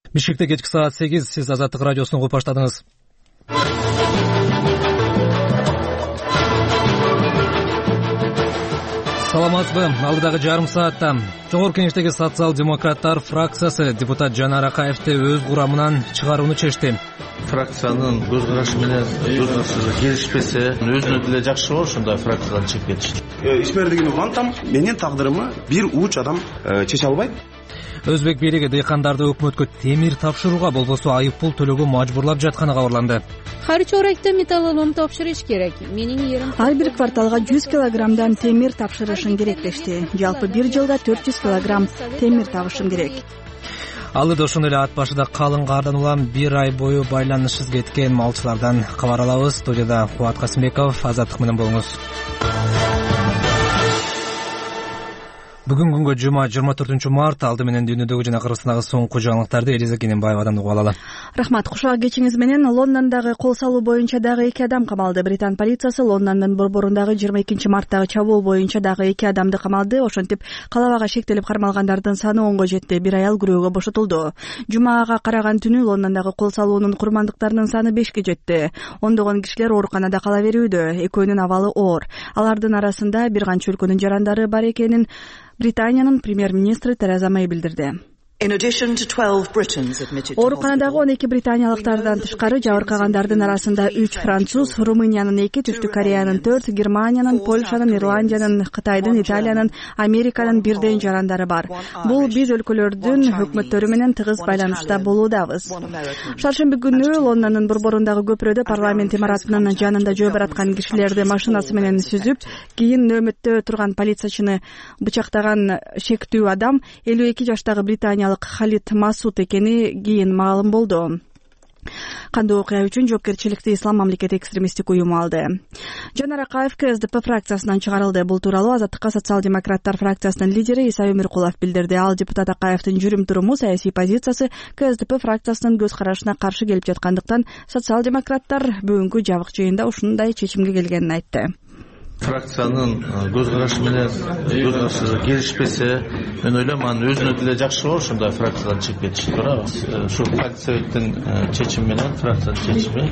Бишкекте кечки саат 8, сиз Азаттык радиосун угуп баштадыңыз. Саламатсызбы? Алдыдагы жарым саатта Жогорку Кеңештеги социал-демократтар фракциясы депутат Жанар Акаевди өз курамынан чыгарууну чечти. Фракциянын көз карашы менен келишпесе, өзүнө деле жакшы болот, ошондой фракциядан чыгып кетиш. Ишмердигин улантам, менин тагдырымы бир уч адам чече албайт. Өзбек бийлиги дыйкандарды өкмөткө темир тапшырууга болбосо айып пул төлөөгө мажбурлап жатканы кабарланды. Har chorakda metallolом topshirish kerak. Mening yerim Ар бир кварталга 100 килограммдан темир тапшырышың керек дешти. Жалпы бир жылда 400 килограмм темир табышым керек. Алыда ошондой эле ат башыда калың кардан улам бир ай бою байланышсыз кеткен малчылардан кабар алабыз. Студияда Кубат Касымбеков, Азаттык менен болуңуз. Бүгүн күнгө жума 24 март, алды менен дүйнөдөгү жана Кыргызстандагы соңку жаңылыктарды Элиза Кененбаевадан угуп алалы. Рахмат. Кушак кечиңиз менен Лондондогу кол салуу боюнча дагы 2 адам камалды. Британ полициясы Лондондун борборундагы 22 марттагы чабуул боюнча дагы 2 адамды камалды. Ошентип калабага шектелип кармалгандардын саны 10го жетти. Бир аял күрөөгө бошотулду. Жумага караган түнү Лондондогу кол салуунун курмандыктарынын саны 5ке жетти. Ондогон кишилер ооруканада кала берүүдө. Экөөнүн абалы оор. Алардын арасында бир канча өлкөнүн жарандары бар экенин Британиянын премьер-министри Тереза Мэй билдирди. Ооруканадагы 12 британиялыктардан тышкары жабыркагандардын арасында 3 француз, Румыниянын 2, Түштүк Кореянын 4, Германиянын, Польшанын, Ирландиянын, Кытайдын, Италиянын, Американын бирден жарандары бар. Бул биз өлкөлөрдүн өкмөттөрү менен тыгыз байланышта болуудабыз. Шаршемби күнү Лондондун борборундагы көпүрөдө парламент имаратынын жанында жөө бараткан кишилерди машинасы менен сүзүп, кийин нөөмөттө турган полициячыны бычактаган шектүү адам 52 жаштагы британия Халид Масуд экени кийин маалым болду. Кандуу окуя үчүн жоопкерчиликти Ислам мамлекети экстремисттик уюму алды. Жанар Акаев КСДП фракциясынан чыгарылды. Бул тууралуу Азаттыкка социал-демократтар фракциясынын лидери Иса Өмүркулов билдирди. Ал депутат Акаевдин жүрүм-туруму, саясий позициясы КСДП фракциясынын көз карашына каршы келип жаткандыктан социал-демократтар бүгүнкү жабык жыйында ушундай чечимге келгенин айтты. Фракциянын көз карашы менен келишпесе, мен ойлойм, анын өзүнө деле жакшы болот, ошондой фракциядан чыгып кетиш туура. Ушу Советтин чечими менен, фракциянын чечими,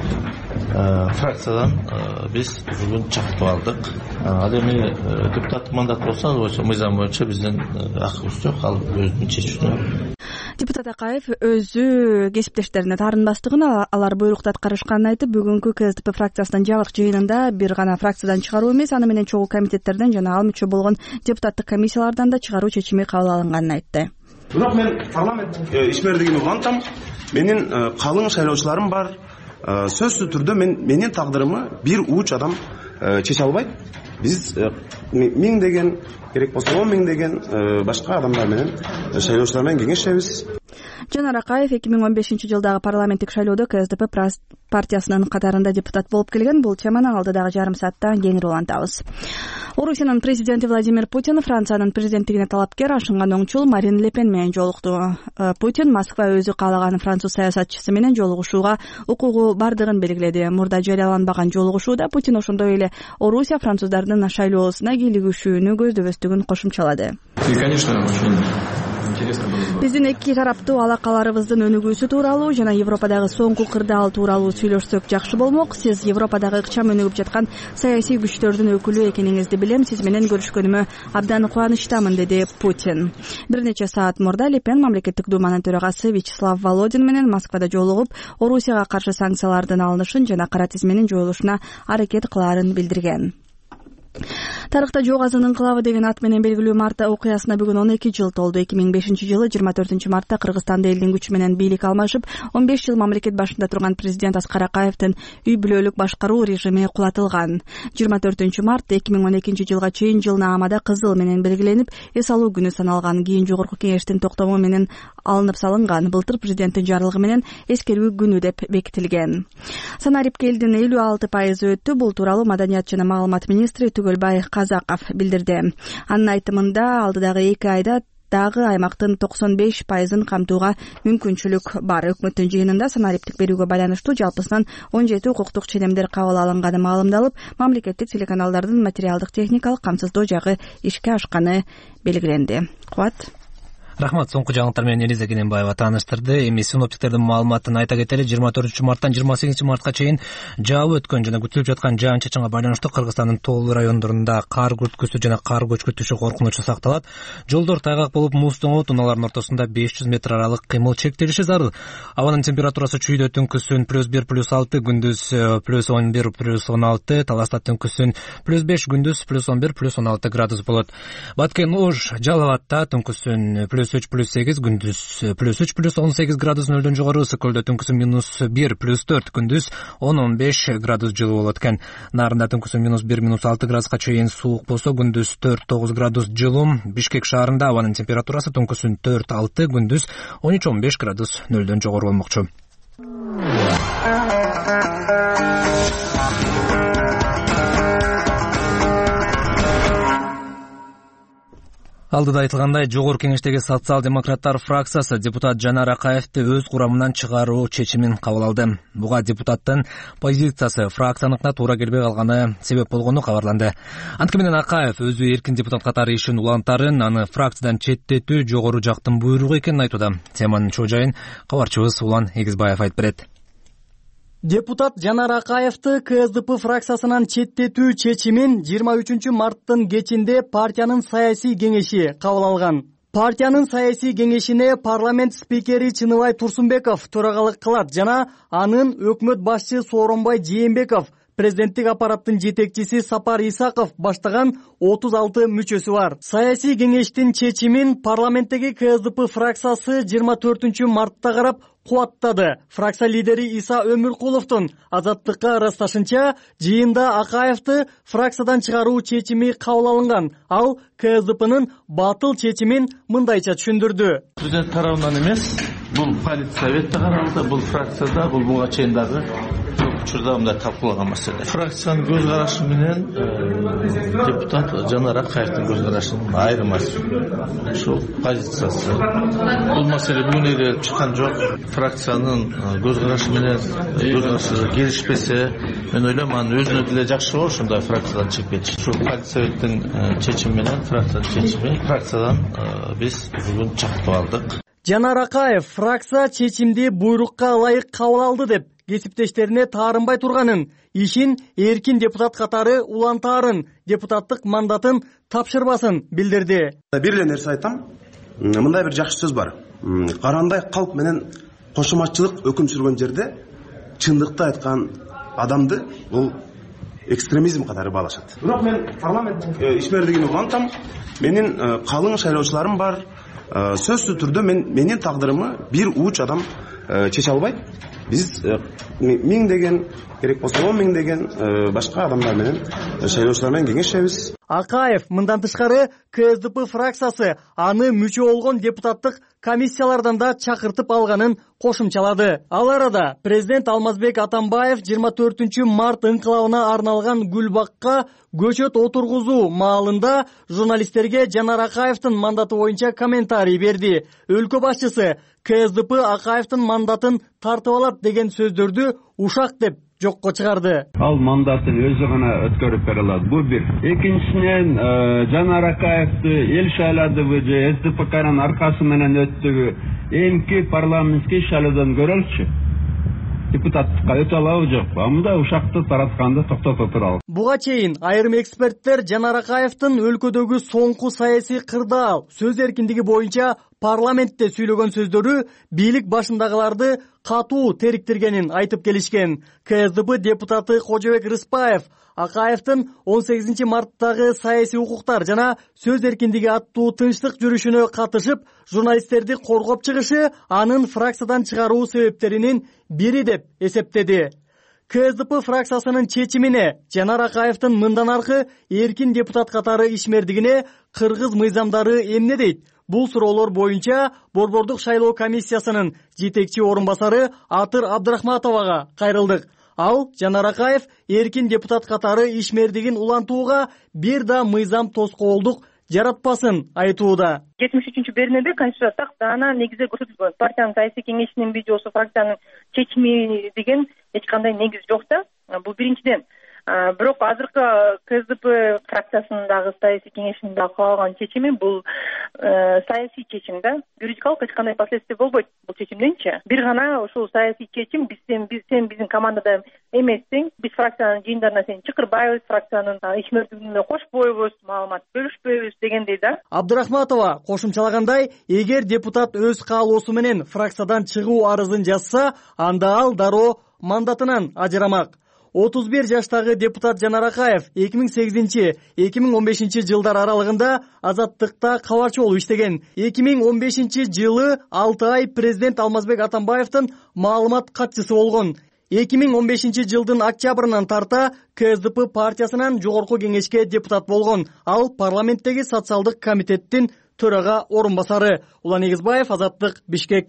фракциядан биз бүгүн чакыртып алдык. Ал эми депутаттык мандат болсо, мыйзам боюнча биздин акыбыз жок, ал өзүнүн чечими. Депутат Акаев өзү кесиптештерине таарынбастыгын, алар буйрукту аткарышканын айтып, бүгүнкү КСДП фракциясынын жабык жыйынында бир гана фракциядан чыгаруу эмес, аны менен чогуу комитеттерден жана ал мүчө болгон депутаттык комиссиялардан да чыгаруу чечими кабыл алынганын айтты. Бирок мен парламент ишмердигин улантам, менин калың шайлоочуларым бар. Сөзсүз түрдө менин тагдырымы бир уч адам чече албайт. Биз 1000 деген, керек болсо 10 000 деген башка адамдар менен, шайлоочулар менен кеңешебиз. Жанар Акаев 2015 жылдагы парламенттик шайлоодо КСДП партиясынын катарында депутат болуп келген. Бул теманы алдыдагы жарым саатта кеңири улантабыз. Орусиянын президенти Владимир Путин Франциянын президенттигине талапкер ашынган оңчул Марин Ле Пен менен жолукту. Путин Москва өзү каалаган француз саясатчысы менен жолугушууга укугу бардыгын белгиледи. Мурда жарыяланбаган жолугушууда Путин ошондой эле Орусия француздардын шайлоосуна кийлигишүүнү көздөбөстүгүн кошумчалады. Биздин эки тараптуу алакаларыбыздын өнүгүүсү тууралуу жана Европадагы соңку кырдаал тууралуу сүйлөшсөк жакшы болмок. Сиз Европадагы ыкчам өнүгүп жаткан саясий күчтөрдүн өкүлү экениңизди билем. Сиз менен көрүшкөнүмө абдан кубанычтамын, деди Путин. Бир нече саат мурда Ле Пен мамлекеттик думанын төрагасы Вячеслав Володин менен Москвада жолугуп, Орусияга каршы санкциялардын алынышын жана кара тизменин жоюлушуна аракет кылаарын билдирген. Тарыхта жок азын инкылабы деген ат менен белгилүү март окуясына бүгүн 12 жыл толду. 2005 жылы 24 мартта Кыргызстанда элдин күчү менен бийлик алмашып, 15 жыл мамлекет башында турган президент Аскар Акаевдин үй бүлөлүк башкаруу режими кулатылган. 24 март 2012 жылга чейин жылнаамада кызыл менен белгиленип, эс алуу күнү саналган. Кийин жогорку кеңештин токтому менен алынып салынган. Былтыр президенттин жарлыгы менен эскерүү күнү деп бекитилген. Санарипке элдин 56% өттү. Бул тууралуу Маданият жана маалымат министри Түгөлбай Казаков билдирди. Анын айтымында алдыдагы 2 айда дагы аймактын 95% камтууга мүмкүнчүлүк бар. Өкмөттүн жыйынында санариптик берүүгө байланыштуу жалпысынан 17 укуктук ченемдер кабыл алынганы маалымдалып, мамлекеттик телеканалдардын материалдык техникалык камсыздоо жагы ишке ашканы белгиленди. Кубат. Рахмат. Соңку жаңылыктар менен Элиза Кененбаева тааныштырды. Эми синоптиктердин маалыматын айта кетели. 24-марттан 28-мартка чейин жаап өткөн жана күтүлүп жаткан жаан-чачынга байланыштуу Кыргызстандын тоолуу райондорунда кар күрткүсү жана кар көчкү түшүү коркунучу сакталат. Жолдор тайгак болуп, муз тоңот, унаалардын ортосунда 500 метр аралык кыймыл чектелиши зарыл. Абанын температурасы чүйдө түнкүсүн +1 +6, күндүз +11 +16, таласта түнкүсүн +5, күндүз +11 +16 градус болот. Баткен Ош, Жалал абадта түнкүсүн +3 +8, күндүз +3 +18 градус нөлдөн жогору, Ысыкөлдө түнкүсүн -1 +4, күндүз 10-15 градус жылуу болот экен. Нарында түнкүсүн -1 -6 градуска чейин суук болсо, күндүз 4-9 градус жылуу. Бишкек шаарында абанын температурасы түнкүсүн 4-6, күндүз 13-15 градус нөлдөн жогору болмокчу. Алдыда айтылгандай, Жогорку Кеңештеги социал-демократтар фракциясы депутат Жанар Акаевди өз курамынан чыгаруу чечимин кабыл алды. Буга депутаттын позициясы фракцияныкына туура келбей калганы себеп болгону кабарланды. Анткени менен Акаев өзү эркин депутат катары ишин улантарын, аны фракциядан четтетүү жогору жактын буйругу экенин айтууда. Теманын чоо жайын кабарчыбыз Улан Эгизбаев айтып берет. Депутат Жанар Акаевди КСДП фракциясынан четтетүү чечимин 23 марттын кечинде партиянын саясий кеңеши кабыл алган. Партиянын саясий кеңешине парламент спикери Чыныбай Турсунбеков төрагалык кылат жана анын өкмөт башчы Сооронбай Жээнбеков, президенттик аппараттын жетекчиси Сапар Исаков баштаган 36 мүчөсү бар. Саясий кеңештин чечимин парламенттеги КСДП фракциясы 24 мартта карап кубаттады. Фракция лидери Иса Өмүркуловдун Азаттыкка ырасташынча, жыйында Акаевди фракциядан чыгаруу чечими кабыл алынган. Ал КСДПнын батыл чечимин мындайча түшүндүрдү. Президент тарабынан эмес, бул политсоветте каралды, бул фракцияда, бул буга чейин дагы учурда мындай талкуулаган маселе. Фракциянын көз карашы менен депутат Жанар Акаевдин көз карашынын айырмасы. Ушул позициясы. Бул маселе бүгүн эле чыккан жок. Фракциянын көз карашы менен көз карашы келишпесе, мен ойлойм, анын өзүнө деле жакшы болот ушундай фракциядан чыгып кетиш. Ушул политсоветтин чечими менен фракциянын чечими фракциядан биз бүгүн чыгып алдык. Жанар Акаев фракция чечимди буйрукка ылайык кабыл алды деп кесиптештерине таарынбай турганын, ишин эркин депутат катары улантаарын, депутаттык мандатын тапшырбасын билдирди. Бир эле нерсе айтам. Мындай бир жакшы сөз бар. Карандай калк менен кошуматчылык өкүм сүргөн жерде чындыкты айткан адамды бул экстремизм катары баалашат. Бирок мен парламент ишмердигин улантам. Менин калың шайлоочуларым бар. Сөзсүз түрдө менин тагдырымы бир уч адам чече албайт. Биз миңдеген, керек болсо 10 миңдеген башка адамдар менен шайлоочулар менен кеңешебиз. Акаев мындан тышкары КСДП фракциясы аны мүчө болгон депутаттык комиссиялардан да чакыртып алганын кошумчалады. Ал арада президент Алмазбек Атамбаев 24 март ыңкылабына арналган Гүлбакка көчөт отургузуу маалында журналисттерге Жанар Акаевдин мандаты боюнча комментарий берди. Өлкө башчысы КСДП Акаевдин мандатын тартып алат деген сөздөрдү ушак деп жокко чыгарды. Ал мандатын өзү гана өткөрүп бере алат. Бул бир. Экинчисинен Жанар Акаевди эл шайлады же СДПКнын аркасы менен өттүбү эмки парламентский шайлоодон көрөлчү. Депутаттыкка өтө алабы жокпу? Амында ушакты таратканды токтотуп туралы. Буга чейин айрым эксперттер Жанар Акаевдин өлкөдөгү соңку саясий кырдаал, сөз эркиндиги боюнча парламентте сүйлөгөн сөздөрү бийлик башындагыларды катуу териктиргенин айтып келишкен. КСДП депутаты Кожобек Рыспаев Акаевдин 18 марттагы саясий укуктар жана сөз эркиндиги аттуу тынчтык жүрүшүнө катышып, журналисттерди коргоп чыгышы анын фракциядан чыгаруу себептеринин бири деп эсептеди. КСДП фракциясынын чечимине Жанар Акаевдин мындан аркы эркин депутат катары ишмердигине кыргыз мыйзамдары эмне дейт? Бул суроолор боюнча Борбордук шайлоо комиссиясынын жетекчи орун басары Атыр Абдрахматовага кайрылдык. Ал Жанар Акаев эркин депутат катары ишмердигин улантууга бир да мыйзам тоскоолдук жаратпасын айтууда. 73-беренеде Конституцияда так даана негизи көрсөтүлгөн. Партиянын саясий кеңешинин видеосу, фракциянын чечими деген эч кандай негиз жок да. Бул биринчиден. Бирок азыркы КСДП фракциясындагы саясий кеңештин дагы кабыл алган чечими бул саясий чечим да. Юридикалык эч кандай последствия болбойт бул чечимденчи. Бир гана ушул саясий чечим сен биздин командада эмессиң, биз фракциянын жыйындарына сени чакырбайбыз, фракциянын ишмердигине кошпойбуз, маалымат бөлүшпөйбүз дегендей да. Абдырахматова кошумчалагандай, эгер депутат өз каалоосу менен фракциядан чыгуу арызын жазса, анда ал дароо мандатынан ажырамак. 31 жаштагы депутат Жанар Акаев 2008-2015 жылдар аралыгында Азаттыкта кабарчы болуп иштеген. 2015 жылы 6 ай президент Алмазбек Атамбаевдин маалымат катчысы болгон. 2015 жылдын октябрынан тарта КСДП партиясынан жогорку кеңешке депутат болгон. Ал парламенттеги социалдык комитеттин төрага орун басары. Улан Эгизбаев, Азаттык, Бишкек.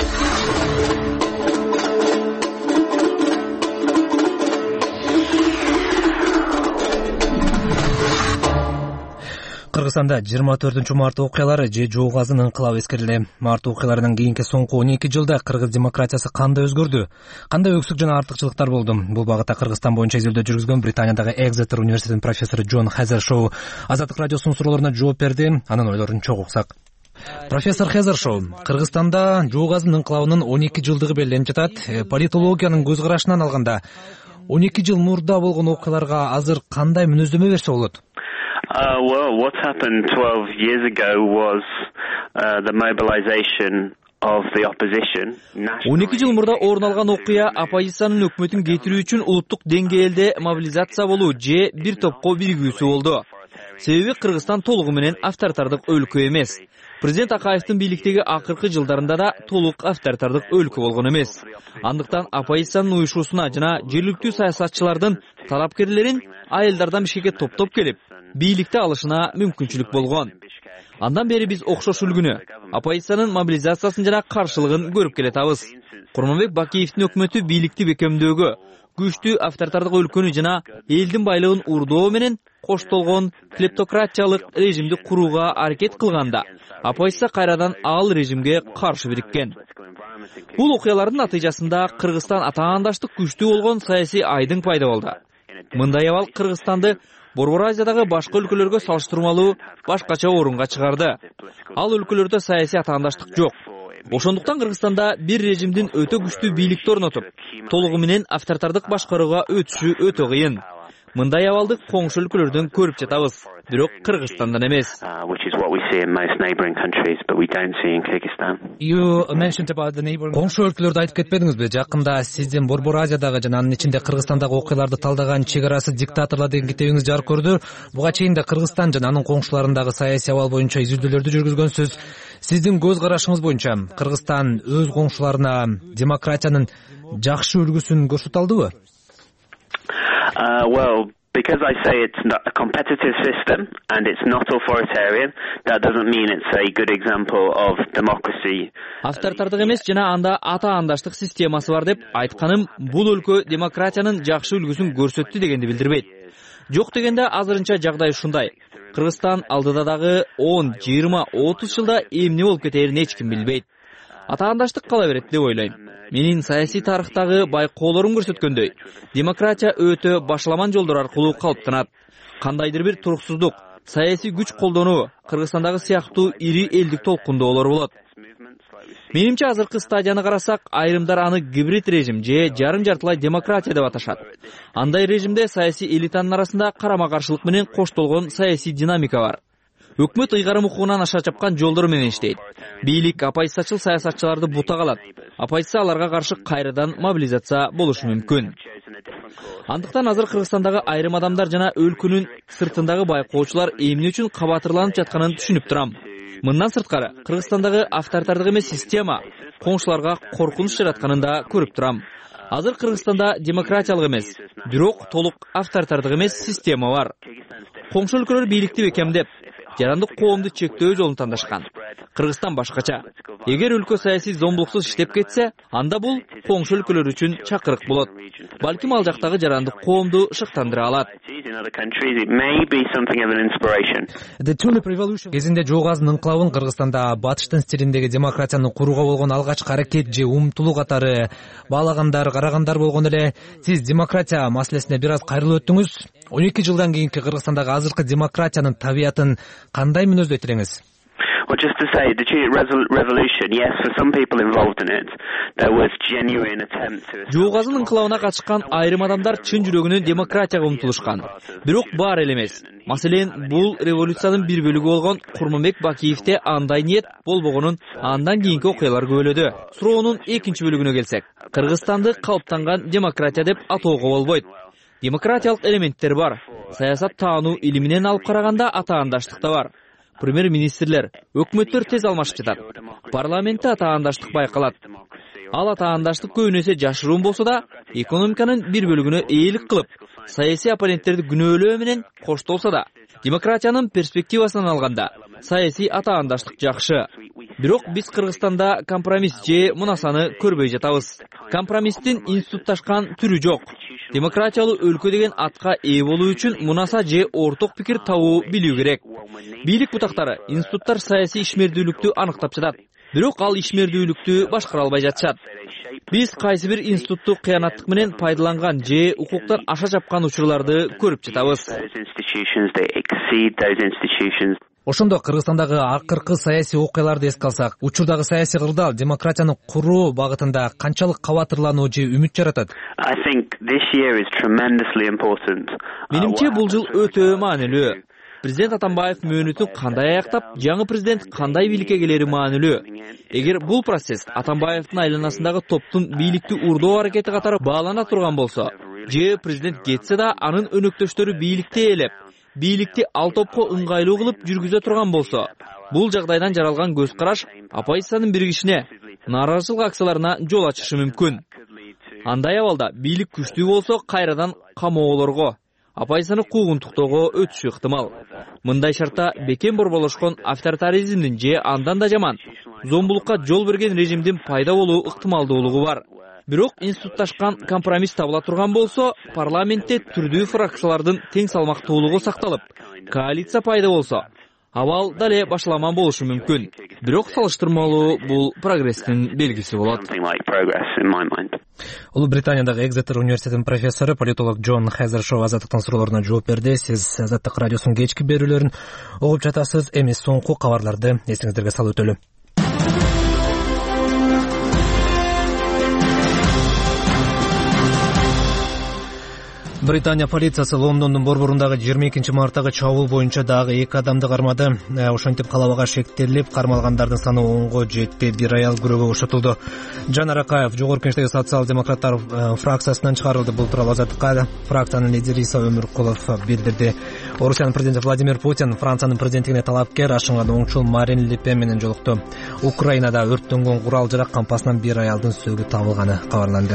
Кыргызстанда 24 март окуялары же жоо газынын ыңкылабы эскерилди. Март окуяларынан кийинки соңку 12 жылда кыргыз демократиясы кандай өзгөрдү? Кандай өксүк жана артыкчылыктар болду? Бул багытта Кыргызстан боюнча изилдөө жүргүзгөн Британиядагы Экзетер университетинин профессору Джон Хезершоу Азаттык радиосунун суроолоруна жооп берди. Анын ойлорун чогуу уксак. Профессор Хезершоу, Кыргызстанда жоо газынын ыңкылабынын 12 жылдыгы белгиленип жатат. Политологиянын көз карашынан алганда 12 жыл мурда болгон окуяларга азыр кандай мүнөздөмө берсе болот? Well, what happened 12 years ago was the mobilization of the opposition. 12 жыл мурда орун алган окуя оппозициянын өкмөтүн кетирүү үчүн улуттук деңгээлде мобилизация болуу же бир топко биригүүсү болду. Себеби Кыргызстан толугу менен авторитардык өлкө эмес. Президент Акаевдин бийликтеги акыркы жылдарында да толук авторитардык өлкө болгон эмес. Андыктан оппозициянын уюшуусуна жана жергиликтүү саясатчылардын талапкерлерин айылдардан Бишкекке топтоп келип, бийликти алышына мүмкүнчүлүк болгон. Андан бери биз окшош үлгүнү, оппозициянын мобилизациясын жана каршылыгын көрүп келатабыз. Курманбек Бакиевдин өкмөтү бийликти бекемдөөгө, күчтүү авторитардык өлкөнү жана элдин байлыгын урдоо менен коштолгон клептократиялык режимди курууга аракет кылганда, оппозиция кайрадан ал режимге каршы бириккен. Бул окуялардын натыйжасында Кыргызстан атаандаштык күчтүү болгон саясий айдың пайда болду. Мындай абал Кыргызстанды Борбор Азиядагы башка өлкөлөргө салыштырмалуу башкача орунга чыгарды. Ал өлкөлөрдө саясий атаандаштык жок. Ошондуктан Кыргызстанда бир режимдин өтө күчтүү бийликти орнотуп, толугу менен авторитардык башкарууга өтүшү өтө кыйын. Мындай абалды коңшу өлкөлөрдөн көрүп жатабыз, бирок Кыргызстандан эмес. Коңшу өлкөлөрдү айтып кетпедиңизби? Жакында сиздин Борбор Азиядагы жана анын ичинде Кыргызстандагы окуяларды талдаган чек арасы диктаторлор деген китебиңиз жарык көрдү. Буга чейин да Кыргызстан жана анын коңшуларындагы саясий абал боюнча изилдөөлөрдү жүргүзгөнсүз. Сиздин көз карашыңыз боюнча Кыргызстан өз коңшуларына демократиянын жакшы үлгүсүн көрсөтө алдыбы? Well, because I say it's not a competitive system and it's not authoritarian, that doesn't mean it's a good example of democracy. Авторитардык эмес жана анда атаандаштык системасы бар деп айтканым бул өлкө демократиянын жакшы үлгүсүн көрсөттү дегенди билдирбейт. Жок дегенде азырынча жагдай ушундай. Кыргызстан алдыда дагы 10, 20, 30 жылда эмне болуп кетерин эч ким билбейт. Атаандаштык кала берет деп ойлойм. Менин саясий тарыхтагы байкоолорум көрсөткөндөй, демократия өтө башаламан жолдор аркылуу калыптанат. Кандайдыр бир туруксуздук, саясий күч колдонуу Кыргызстандагы сыяктуу ири элдик толкундоолор болот. Менимче азыркы стадияны карасак, айрымдар аны гибрид режим же жарым-жартылай демократия деп аташат. Андай режимде саясий элитанын арасында карама-каршылык менен коштолгон саясий динамика бар. Өкмөт ыйгарым укугунан аша чапкан жолдор менен иштейт. Бийлик оппозициячыл саясатчыларды бутак алат. Оппозиция аларга каршы кайрадан мобилизация болушу мүмкүн. Андыктан азыр Кыргызстандагы айрым адамдар жана өлкөнүн сыртындагы байкоочулар эмне үчүн кабатырланып жатканын түшүнүп турам. Мындан сырткары, Кыргызстандагы авторитардык эмес система коңшуларга коркунуч жаратканын да көрүп турам. Азыр Кыргызстанда демократиялык эмес, бирок толук авторитардык эмес система бар. Коңшу өлкөлөр бийликти бекемдеп, жарандык коомду чектөө жолун тандашкан. Кыргызстан башкача. Эгер өлкө саясий зомбулуксуз иштеп кетсе, анда бул коңшу өлкөлөр үчүн чакырык болот. Балким ал жактагы жарандык коомду шыктандыра алат. Кезинде Жоо газдын инкылабын Кыргызстанда батыштын стилиндеги демократияны курууга болгон алгачкы аракет же умтулуу катары карагандар болгон эле. Сиз демократия маселесине бир аз кайрылып өттүңүз. 12 жылдан кийинки Кыргызстандагы азыркы демократиянын табиятын кандай мүнөздөйт элеңиз? Well, just to say, the Jute Revolution, yes, for some people involved in it, there was genuine attempt to... Жоо газдын инкылабына катышкан айрым адамдар чын жүрөгүнөн демократияга умтулушкан. Бирок бар эле эмес. Маселен, бул революциянын бир бөлүгү болгон Курманбек Бакиевде андай ниет болбогонун андан кийинки окуялар күбөлөдү. Суроонун экинчи бөлүгүнө келсек, Кыргызстанды калыптанган демократия деп атоого болбойт. Демократиялык элементтер бар. Саясат таануу илиминен алып караганда атаандаштык да бар. Премьер-министрлер, өкмөттөр тез алмашып жатат. Парламентте атаандаштык байкалат. Ал атаандаштык көбүнесе жашыруун болсо да, экономиканын бир бөлүгүнө ээлик кылып, саясий оппоненттерди күнөөлөө менен коштолсо да, демократиянын перспективасынан алганда, саясий атаандаштык жакшы. Бирок биз Кыргызстанда компромисс же мунасаны көрбөй жатабыз. Компромисстин институтташкан түрү жок. Демократиялуу өлкө деген атка ээ болуу үчүн мунаса же орток пикир табуу билүү керек. Бийлик бутактары, институттар саясий ишмердүүлүктү аныктап жатат. Бирок ал ишмердүүлүктү башкара албай жатышат. Биз кайсы бир институтту кыянаттык менен пайдаланган же укуктан аша жапкан учурларды көрүп жатабыз. Ошондо Кыргызстандагы акыркы саясий окуяларды эске алсак, учурдагы саясий кырдаал демократияны куруу багытында канчалык кабатырлануу же үмүт жаратат? Менимче бул жыл өтө маанилүү. Президент Атамбаев мөөнөтүн кандай аяктап, жаңы президент кандай бийликке келери маанилүү. Эгер бул процесс Атамбаевдин айланасындагы топтун бийликти урдоо аракети катары баалана турган болсо, же президент кетсе да анын өнөктөштөрү бийликти ээлеп, бийликти ал топко ыңгайлуу кылып жүргүзө турган болсо, бул жагдайдан жаралган көз караш оппозициянын биригишине, нааразычылык акцияларына жол ачышы мүмкүн. Андай абалда бийлик күчтүү болсо кайрадан камоолорго, оппозицияны куугунтуктоого өтүшү ыктымал. Мындай шартта бекем борболошкон авторитаризмдин же андан да жаман зомбулукка жол берген режимдин пайда болуу ыктымалдуулугу бар. Бирок институтташкан компромисс табыла турган болсо, парламентте түрдүү фракциялардын тең салмактуулугу сакталып, коалиция пайда болсо, абал дале башаламан болушу мүмкүн. Бирок салыштырмалуу бул прогресстин белгиси болот. Улуу Британиядагы Экзетер университетинин профессору, политолог Джон Хезершоу Азаттыктын суроорлоруна жооп берди. Сиз Азаттык радиосунун кечки берүүлөрүн угуп жатасыз. Эми соңку кабарларды эсиңиздерге салып өтөлү. Британия полициясы Лондондун борборундагы 22 марттагы чабуул боюнча дагы 2 адамды кармады. Ошентип калабага шектелип, кармалгандардын саны 10го жетти. Бир аял күрөөгө ошотулду. Жан Аракаев жогорку кеңештеги социал-демократтар фракциясынан чыгарылды. Бул тууралуу Азаттыкка фракциянын лидери Иса Өмүркулов билдирди. Орусиянын президенти Владимир Путин Франциянын президенттигине талапкер ашынган оңчул Марин Ле Пен менен жолукту. Украинада өрттөнгөн курал-жарак кампасынан бир аялдын сөөгү табылганы кабарланды.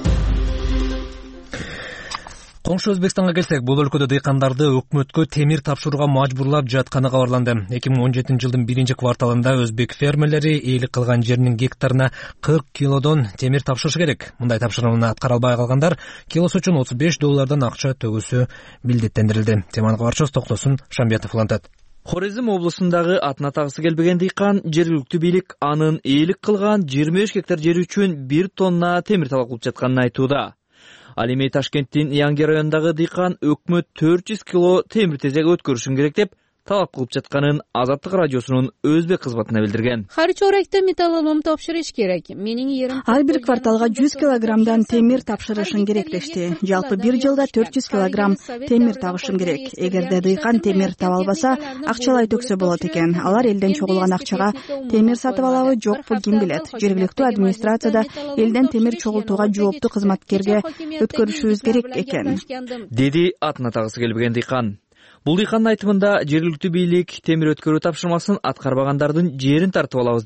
Коңшу Өзбекстанга келсек, бул өлкөдө дыйкандарды өкмөткө темир тапшырууга мажбурлап жатканы кабарланды. 2017 жылдын 1-кварталында өзбек фермерлери ээлик кылган жеринин гектарына 40 килодон темир тапшырышы керек. Мындай тапшырманы аткара албай калгандар килосу үчүн $35 акча төгүүсү милдеттендирилди. Теманы кабарчыбыз Токтосун Шамбетов улантат. Хорезм облусундагы атына тагысы келбеген дыйкан жергиликтүү бийлик анын ээлик кылган 25 гектар жери үчүн 1 тонна темир талап кылып жатканын айтууда. Ал эми Ташкенттин Яңгы районундагы дыйкан өкмөт 400 кило темир тезек өткөрүшүн керек деп талап кылып жатканын Азаттык радиосунун өзбек кызматына билдирген. Har chorakda metallolom topshirish kerak. Mening yerim Ар бир кварталга 100 килограммдан темир тапшырышың керек дешти. Жалпы бир жылда 400 килограмм темир табышым керек. Эгерде дыйкан темир таба албаса, акчалай төксө болот экен. Алар элден чогулган акчага темир сатып алабы, жокпу ким билет. Жергиликтүү администрацияда элден темир чогултууга жооптуу кызматкерге өткөрүшүбүз керек экен, деди атына тагысы келбеген дыйкан. Бул дыйкандын айтымында жергиликтүү бийлик темир өткөрүү тапшырмасын аткарбагандардын жерин тартып алабыз деп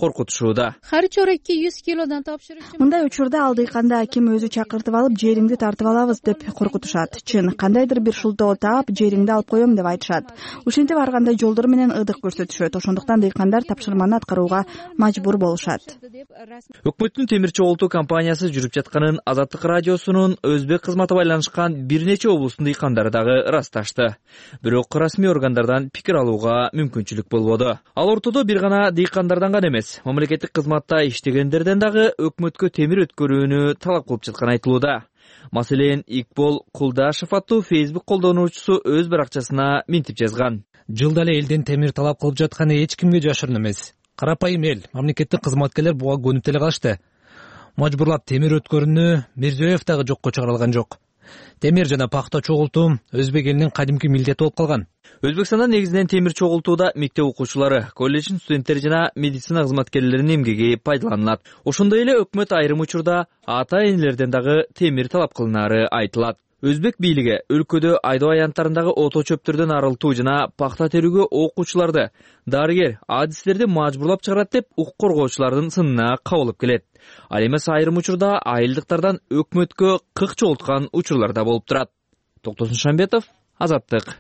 коркутушууда. Har chorakka 100 kilodan topshirish. Мындай учурда ал дыйканда ким өзү чакыртып алып жериңди тартып алабыз деп коркутушат. Чын, кандайдыр бир шултоо таап жериңди алып коем деп айтышат. Ушинтип ар кандай жолдор менен ыдык көрсөтүшөт. Ошондуктан дыйкандар тапшырманы аткарууга мажбур болушат. Өкмөттүн темир чогултуу компаниясы жүрүп жатканын Азаттык радиосунун өзбек кызматы байланышкан бир нече облустун дыйкандары дагы ырасташты. Бирок расмий органдардан пикир алууга мүмкүнчүлүк болбоду. Ал ортодо бир гана дыйкандардан гана эмес, мамлекеттик кызматта иштегендерден дагы өкмөткө темир өткөрүүнү талап кылып жатканы айтылууда. Маселен, Икбол Кулдашев аттуу Facebook колдонуучусу өз баракчасына минтип жазган. Жылда эле элден темир талап кылып жатканы эч кимге жашырын эмес. Карапайым эл, мамлекеттик кызматкерлер буга көнүп деле калышты. Мажбурлап темир өткөрүүнү Мирзиёев дагы жокко чыгара алган жок. Темир жана пахта чогултуу өзбек элинин кадимки милдети болуп калган. Өзбекстанда негизинен темир чогултууда мектеп окуучулары, колледждин студенттери жана медицина кызматкерлеринин эмгеги пайдаланылат. Ошондой эле өкмөт айрым учурда ата-энелерден дагы темир талап кылынары айтылат. Өзбек бийлиги өлкөдө айдоо аянттарындагы ото чөптөрдөн арылтуу жана пахта терүүгө окуучуларды, дарыгер, адистерди мажбурлап чыгарат деп укук коргоочулардын сынына кабылып келет. Ал эмес айрым учурда айылдыктардан өкмөткө кык чогулткан учурлар да болуп турат. Токтосун Шамбетов, Азаттык.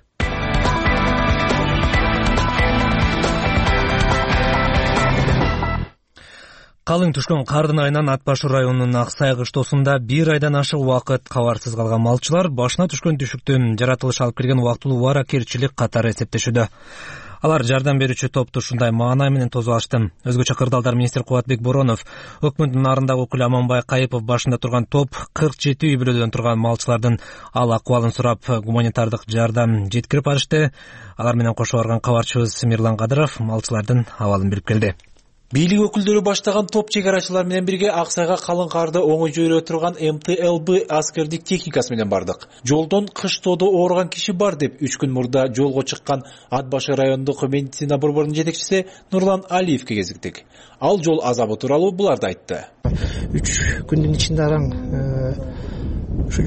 Калың түшкөн кардын айынан Ат Башы районунун Аксай кыштоосунда бир айдан ашык убакыт кабарсыз калган малчылар башына түшкөн түшүктүн жаратылыш алып келген убактылуу убаракерчилик катары эсептешүүдө. Алар жардам берүүчү топту ушундай маанай менен тосуп алышты. Өзгөчө кырдаалдар министри Кубатбек Боронов, өкмөттүн нарындагы өкүлү Аманбай Кайыпов башында турган топ 47 үй бүлөдөн турган малчылардын ал акыбалын сурап, гуманитардык жардам жеткирип барышты. Алар менен кошо барган кабарчыбыз Мирлан Кадыров малчылардын абалын билип келди. Бийлик өкүлдөрү баштаган топ чек арачылар менен бирге Аксайга калың карды оңой жөйрө турган МТЛБ аскердик техникасы менен бардык. Жолдон кыштоодо ооруган киши бар деп 3 күн мурда жолго чыккан Ат Башы райондук медицина борборунун жетекчиси Нурлан Алиевке кезиктик. Ал жол азабы тууралуу буларды айтты. 3 күндүн ичинде араң ушу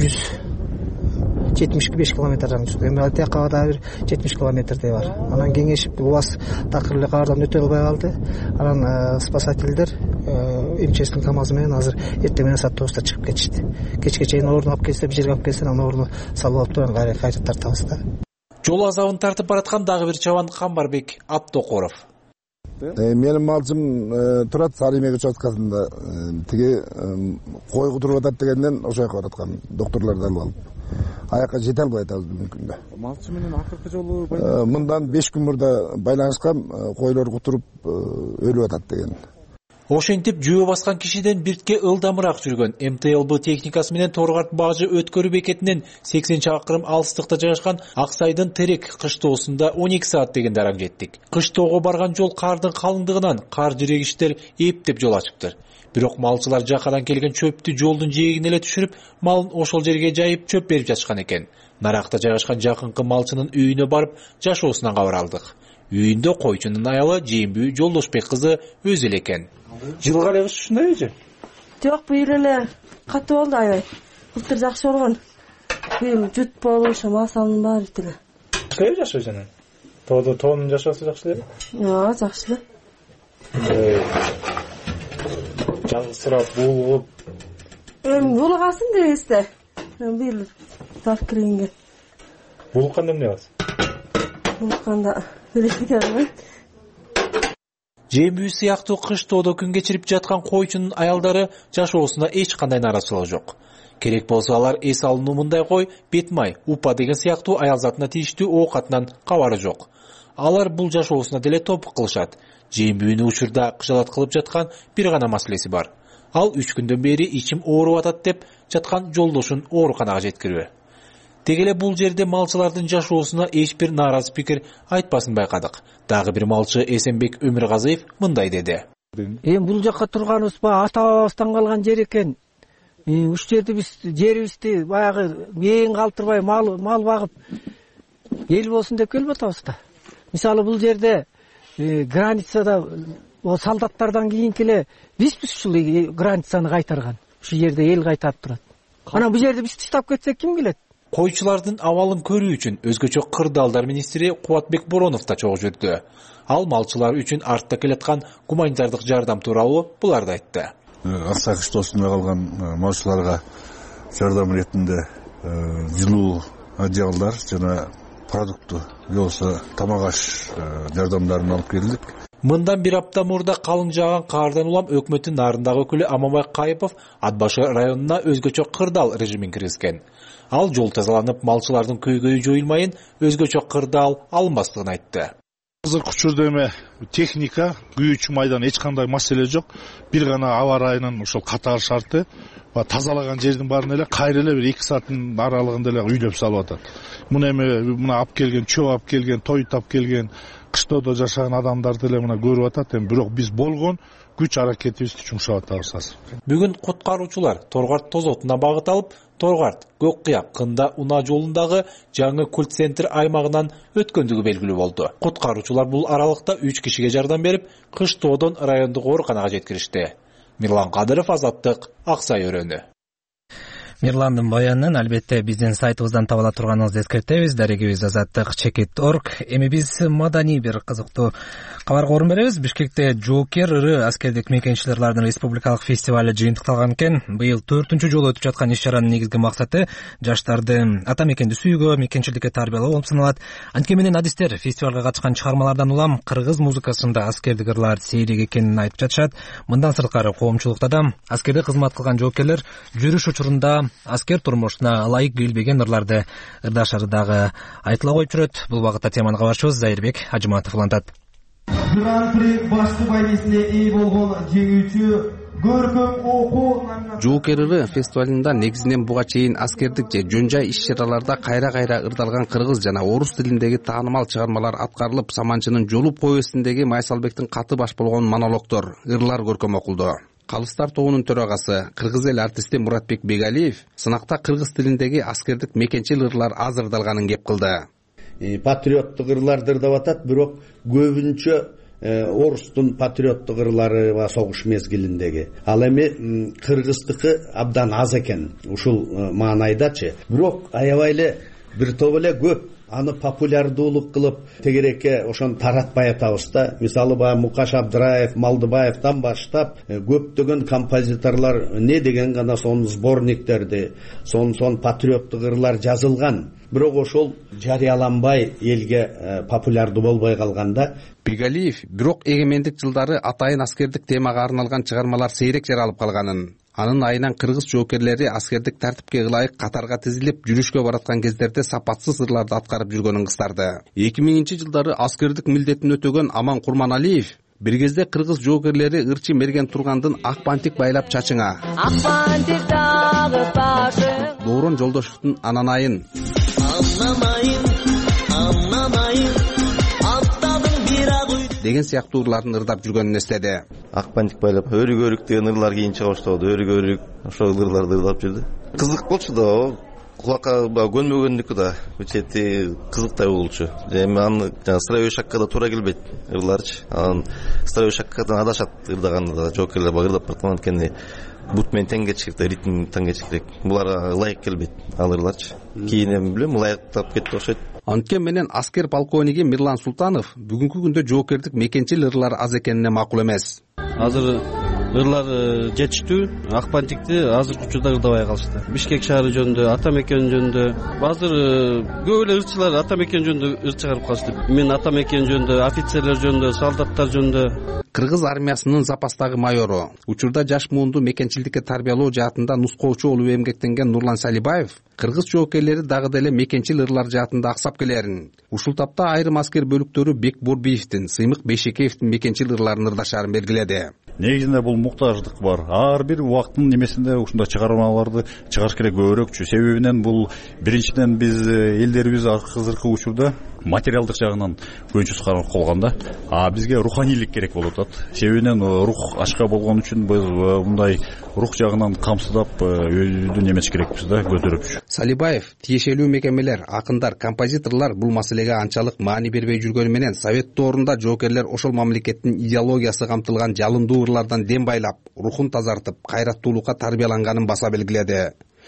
175 километрден чыкты. Эми тияка да бир 70 километрдей бар. Анан кеңешип убас такыр эле каардан өтө албай калды. Анан спасательдер МЧСтин КАМАЗы менен азыр эртең менен саат 9-та чыгып кетишти. Кечке чейин орун алып келсе, бир жерге алып келсе, анан орун салып алып турган кайра тартабыз да. Жол азабын тартып бараткан дагы бир чабан Камбарбек Абтокоров. Менин малчым турат Сарымек участкасында. Тиги койгу туруп атат дегенден ошол жака бараткан доктурларды алып алып. Аяққа жете албай атабыз бүгүнкү күндө. Малчы менен акыркы жолу мындан 5 күн мурда байланышкан, койлор кутуруп өлүп атат деген. Ошентип жөө баскан кишиден биртке ылдамыраак жүргөн МТЛБ техникасы менен Торгарт Бажы өткөрүү бекетинен 80 чакырым алыстыкта жайгашкан Аксайдын Терек кыштоосунда 12 саат дегенде араң жеттик. Кыштоого барган жол кардын калыңдыгынан кар жүрегичтер эптеп жол ачыптыр. Бирок малчылар жакадан келген чөптү жолдун жээгине эле түшүрүп, малын ошол жерге жайып чөп берип жатышкан экен. Наракта жайгашкан жакынкы малчынын үйүнө барып, жашоосунан кабар алдык. Үйүндө койчунун аялы Жембүү Жолдошбек кызы өзү эле экен. Жылга эле ушундайбы? Жок, быйыл эле катуу болду аябай. Былтыр жакшы болгон. Быйыл жут болуп, мал салынын баары бүтүлө. Кайда жашайсың анан? Тоонун жашоосу жакшы эле? Жок, жакшы эле. Жалгызсырап булуп. Булгасын дебесте. Быйыл тап киргенге. Булганда эмне кыласың? Булганда билбейм. Жембүү сыяктуу кыштоодо күн кечирип жаткан койчунун аялдары жашоосуна эч кандай нааразычылык жок. Керек болсо алар эс алынуу мындай кой, бетмай, упа деген сыяктуу аял затына тийиштүү оокатынан кабары жок. Алар бул жашоосуна деле топук кылышат. Жембүүнү учурда кыжалат кылып жаткан бир гана маселеси бар. Ал 3 күндөн бери ичим ооруп атат деп жаткан жолдошун ооруканага жеткирүү. Тегеле бул жерде малчылардын жашоосуна эч бир нааразы пикир айтпасын байкадык. Дагы бир малчы Эсенбек Өмүргазыев мындай деди. Бул жакка турганыбыз ата-бабабыздан калган жер экен. Уш жерде биз жерибизди баягы мээң калтырбай мал багып эл болсун деп келип атабыз да. Мисалы бул жерде границада солдаттардан кийинки эле бизбиз ушул границаны кайтарган. Ушу жерде эл кайтарып турат. Анан бул жерде биз таштап кетсек ким келет? Койчулардын абалын көрүү үчүн өзгөчө кырдаалдар министри Кубатбек Боронов да чогуу жүрдү. Ал малчылар үчүн артта келаткан гуманитардык жардам тууралуу буларды айтты. Аксак иштоосунда калган малчыларга жардам иретинде жылуу одеялдар жана продукты же болбосо тамак аш жардамдарын алып келдик. Мындан бир апта мурда калың жааган каардан улам өкмөттүн нарындагы өкүлү Аманбай Кайыпов Ат башы районуна өзгөчө кырдаал режимин киргизген. Ал жол тазаланып, малчылардын көйгөйү жоюлмайын, өзгөчө кырдаал алынбастыгын айтты. Азыркы учурда эме техника, күйүүчү майдан эч кандай маселе жок. Бир гана аба ырайынын ошол катар шарты тазалаган жердин баарын эле кайра эле бир 2 сааттын аралыгында эле үйлөп салып атат. Муну эме мына алып келген, чөп алып келген, тоют алып келген, кыштоодо жашаган адамдарды эле мына көрүп атат. Эми бирок биз болгон күч аракетибизди жумшап атабыз азыр. Бүгүн куткаруучулар Торгарт Тозотуна багыт алып, Торгарт Көккыяк Кында Унаа жолундагы жаңы культ центр аймагынан өткөндүгү белгилүү болду. Куткаруучулар бул аралыкта 3 кишиге жардам берип, Кыштоодон райондук ооруканага жеткиришти. Мирлан Кадыров, Азаттык, Аксай өрөөнү. Мирландын баянын албетте биздин сайтыбыздан таба ала турганыңызды эскертебиз. Дарегибиз azаттык.org. Эми биз маданий бир кызыктуу кабарга орун беребиз. Бишкекте Жоокер ыры аскердик мекенчилерлердин республикалык фестивалы жыйынтыкталган экен. Быйыл 4-чү жолу өтүп жаткан иш-чаранын негизги максаты жаштарды ата мекенди сүйгөө, мекенчиликке тарбиялоо болуп саналат. Анткени менен адистер фестивалга катышкан чыгармалардан улам кыргыз музыкасында аскердик ырлар сейрек экенин айтып жатышат. Мындан сырткары коомчулукта да аскерде кызмат кылган жоокерлер жүрүш учурунда аскер турмушуна ылайык билбеген ырларды ырдашары дагы айтыла коюп жүрөт. Бул багытта теманы кабарчыбыз Зайырбек Ажыматов улантат. Гран-при башкы байгесине ээ болгон жеңүүчү көркөм окуу Жоокер ыры фестивалында негизинен буга чейин аскердик же жөн жай иш-чараларда кайра-кайра ырдалган кыргыз жана орус тилиндеги таанымал чыгармалар аткарылып, Саманчынын Жолу повестиндеги Майсалбектин каты баш болгон монологдор, ырлар көркөм окулду. Калыстар тобунун төрагасы, кыргыз эл артисти Муратбек Бегалиев сынакта кыргыз тилиндеги аскердик мекенчил ырлар аз ырдалганын кеп кылды. Патриоттук ырларды ырдап атат, бирок көбүнчө орустун патриоттук ырлары согуш мезгилиндеги. Ал эми кыргыздыкы абдан аз экен ушул маанайдачы. Бирок аябай эле бир топ эле көп аны популярдуулук кылып тегерекке ошону таратпай атабыз да. Мисалы баягы Мукаш Абдыраев, Малдыбаевдан баштап көптөгөн композиторлор не деген гана сон сборниктерди, сон патриоттук ырлар жазылган. Бирок ошол жарыяланбай элге популярдуу болбой калганда. Бегалиев бирок эгемендик жылдары атайын аскердик темага арналган чыгармалар сейрек жаралып калганын, анын айынан кыргыз жоокерлери аскердик тартипке ылайык катарга тизилип жүрүшкө бараткан кездерде сапатсыз ырларды аткарып жүргөнүн кыстарды. 2000-жылдары аскердик милдетин өтөгөн Аман Курманалиев бир кезде кыргыз жоокерлери ырчы мерген тургандын ак бантик байлап чачыңа, ак бантик дагы башың, Доорон Жолдошевдун Ананайын, деген сыяктуу ырларын ырдап жүргөнүн эстеди. Ак бантик байлап өрүк деген ырлар кийин чыга баштады. Өрүк ошол ырларды ырдап жүрдү. Кызык болчу да, кулакка көнбөгөндүкү да өчети кызыктай болчу. Эми аны Строевой шаккада туура келбейт ырларчы. Анан Строевой шаккадан адашат ырдаганда да жоокерлер ырдап бараткан анткени бут менен тең кетиш керек, ритм тең кетиш керек. Буларга ылайык келбейт ал ырларчы. Кийин эми билем ылайыктап кетти окшойт. Анткен менен аскер полковниги Мирлан Султанов бүгүнкү күндө жоокердик мекенчил ырлар аз экенине макул эмес. Азыр ырлар жетиштүү, ак бантикти азыркы учурда ырдабай калышты. Бишкек шаары жөнүндө, ата мекен жөнүндө азыр көп эле ырчылар ата мекен жөнүндө ыр чыгарып калышты. Мен ата мекен жөнүндө, офицерлер жөнүндө, солдаттар жөнүндө. Кыргыз армиясынын запастагы майору, учурда жаш муунду мекенчилдикке тарбиялоо жаатында нускоочу болуп эмгектенген Нурлан Салибаев кыргыз жоокерлери дагы деле мекенчил ырлар жаатында аксап келерин, ушул тапта айрым аскер бөлүктөрү Бек Борбиевдин, Сыймык Бейшекеевдин мекенчил ырларын ырдашарын белгиледи. Негизинде бул муктаждык бар. Ар бир убакыттын немесинде ушундай чыгармаларды чыгарыш керек көбүрөөкчү. Себебинен бул биринчиден биз элдерибиз азыркы учурда материалдык жагынан көчүс карап калганда, бизге руханийлик керек болуп атат. Себебинен рух ашка болгон үчүн биз мындай рух жагынан камсыздап өзүбүздү немеш керекпиз да, көтөрүпчү. Салибаев тиешелүү мекемелер, акындар, композиторлор бул маселеге анчалык маани бербей жүргөнү менен Совет доорунда жоокерлер ошол мамлекеттин идеологиясы камтылган жалындуу ырлардан дем байлап, рухун тазартып, кайраттуулукка тарбияланганын баса белгиледи.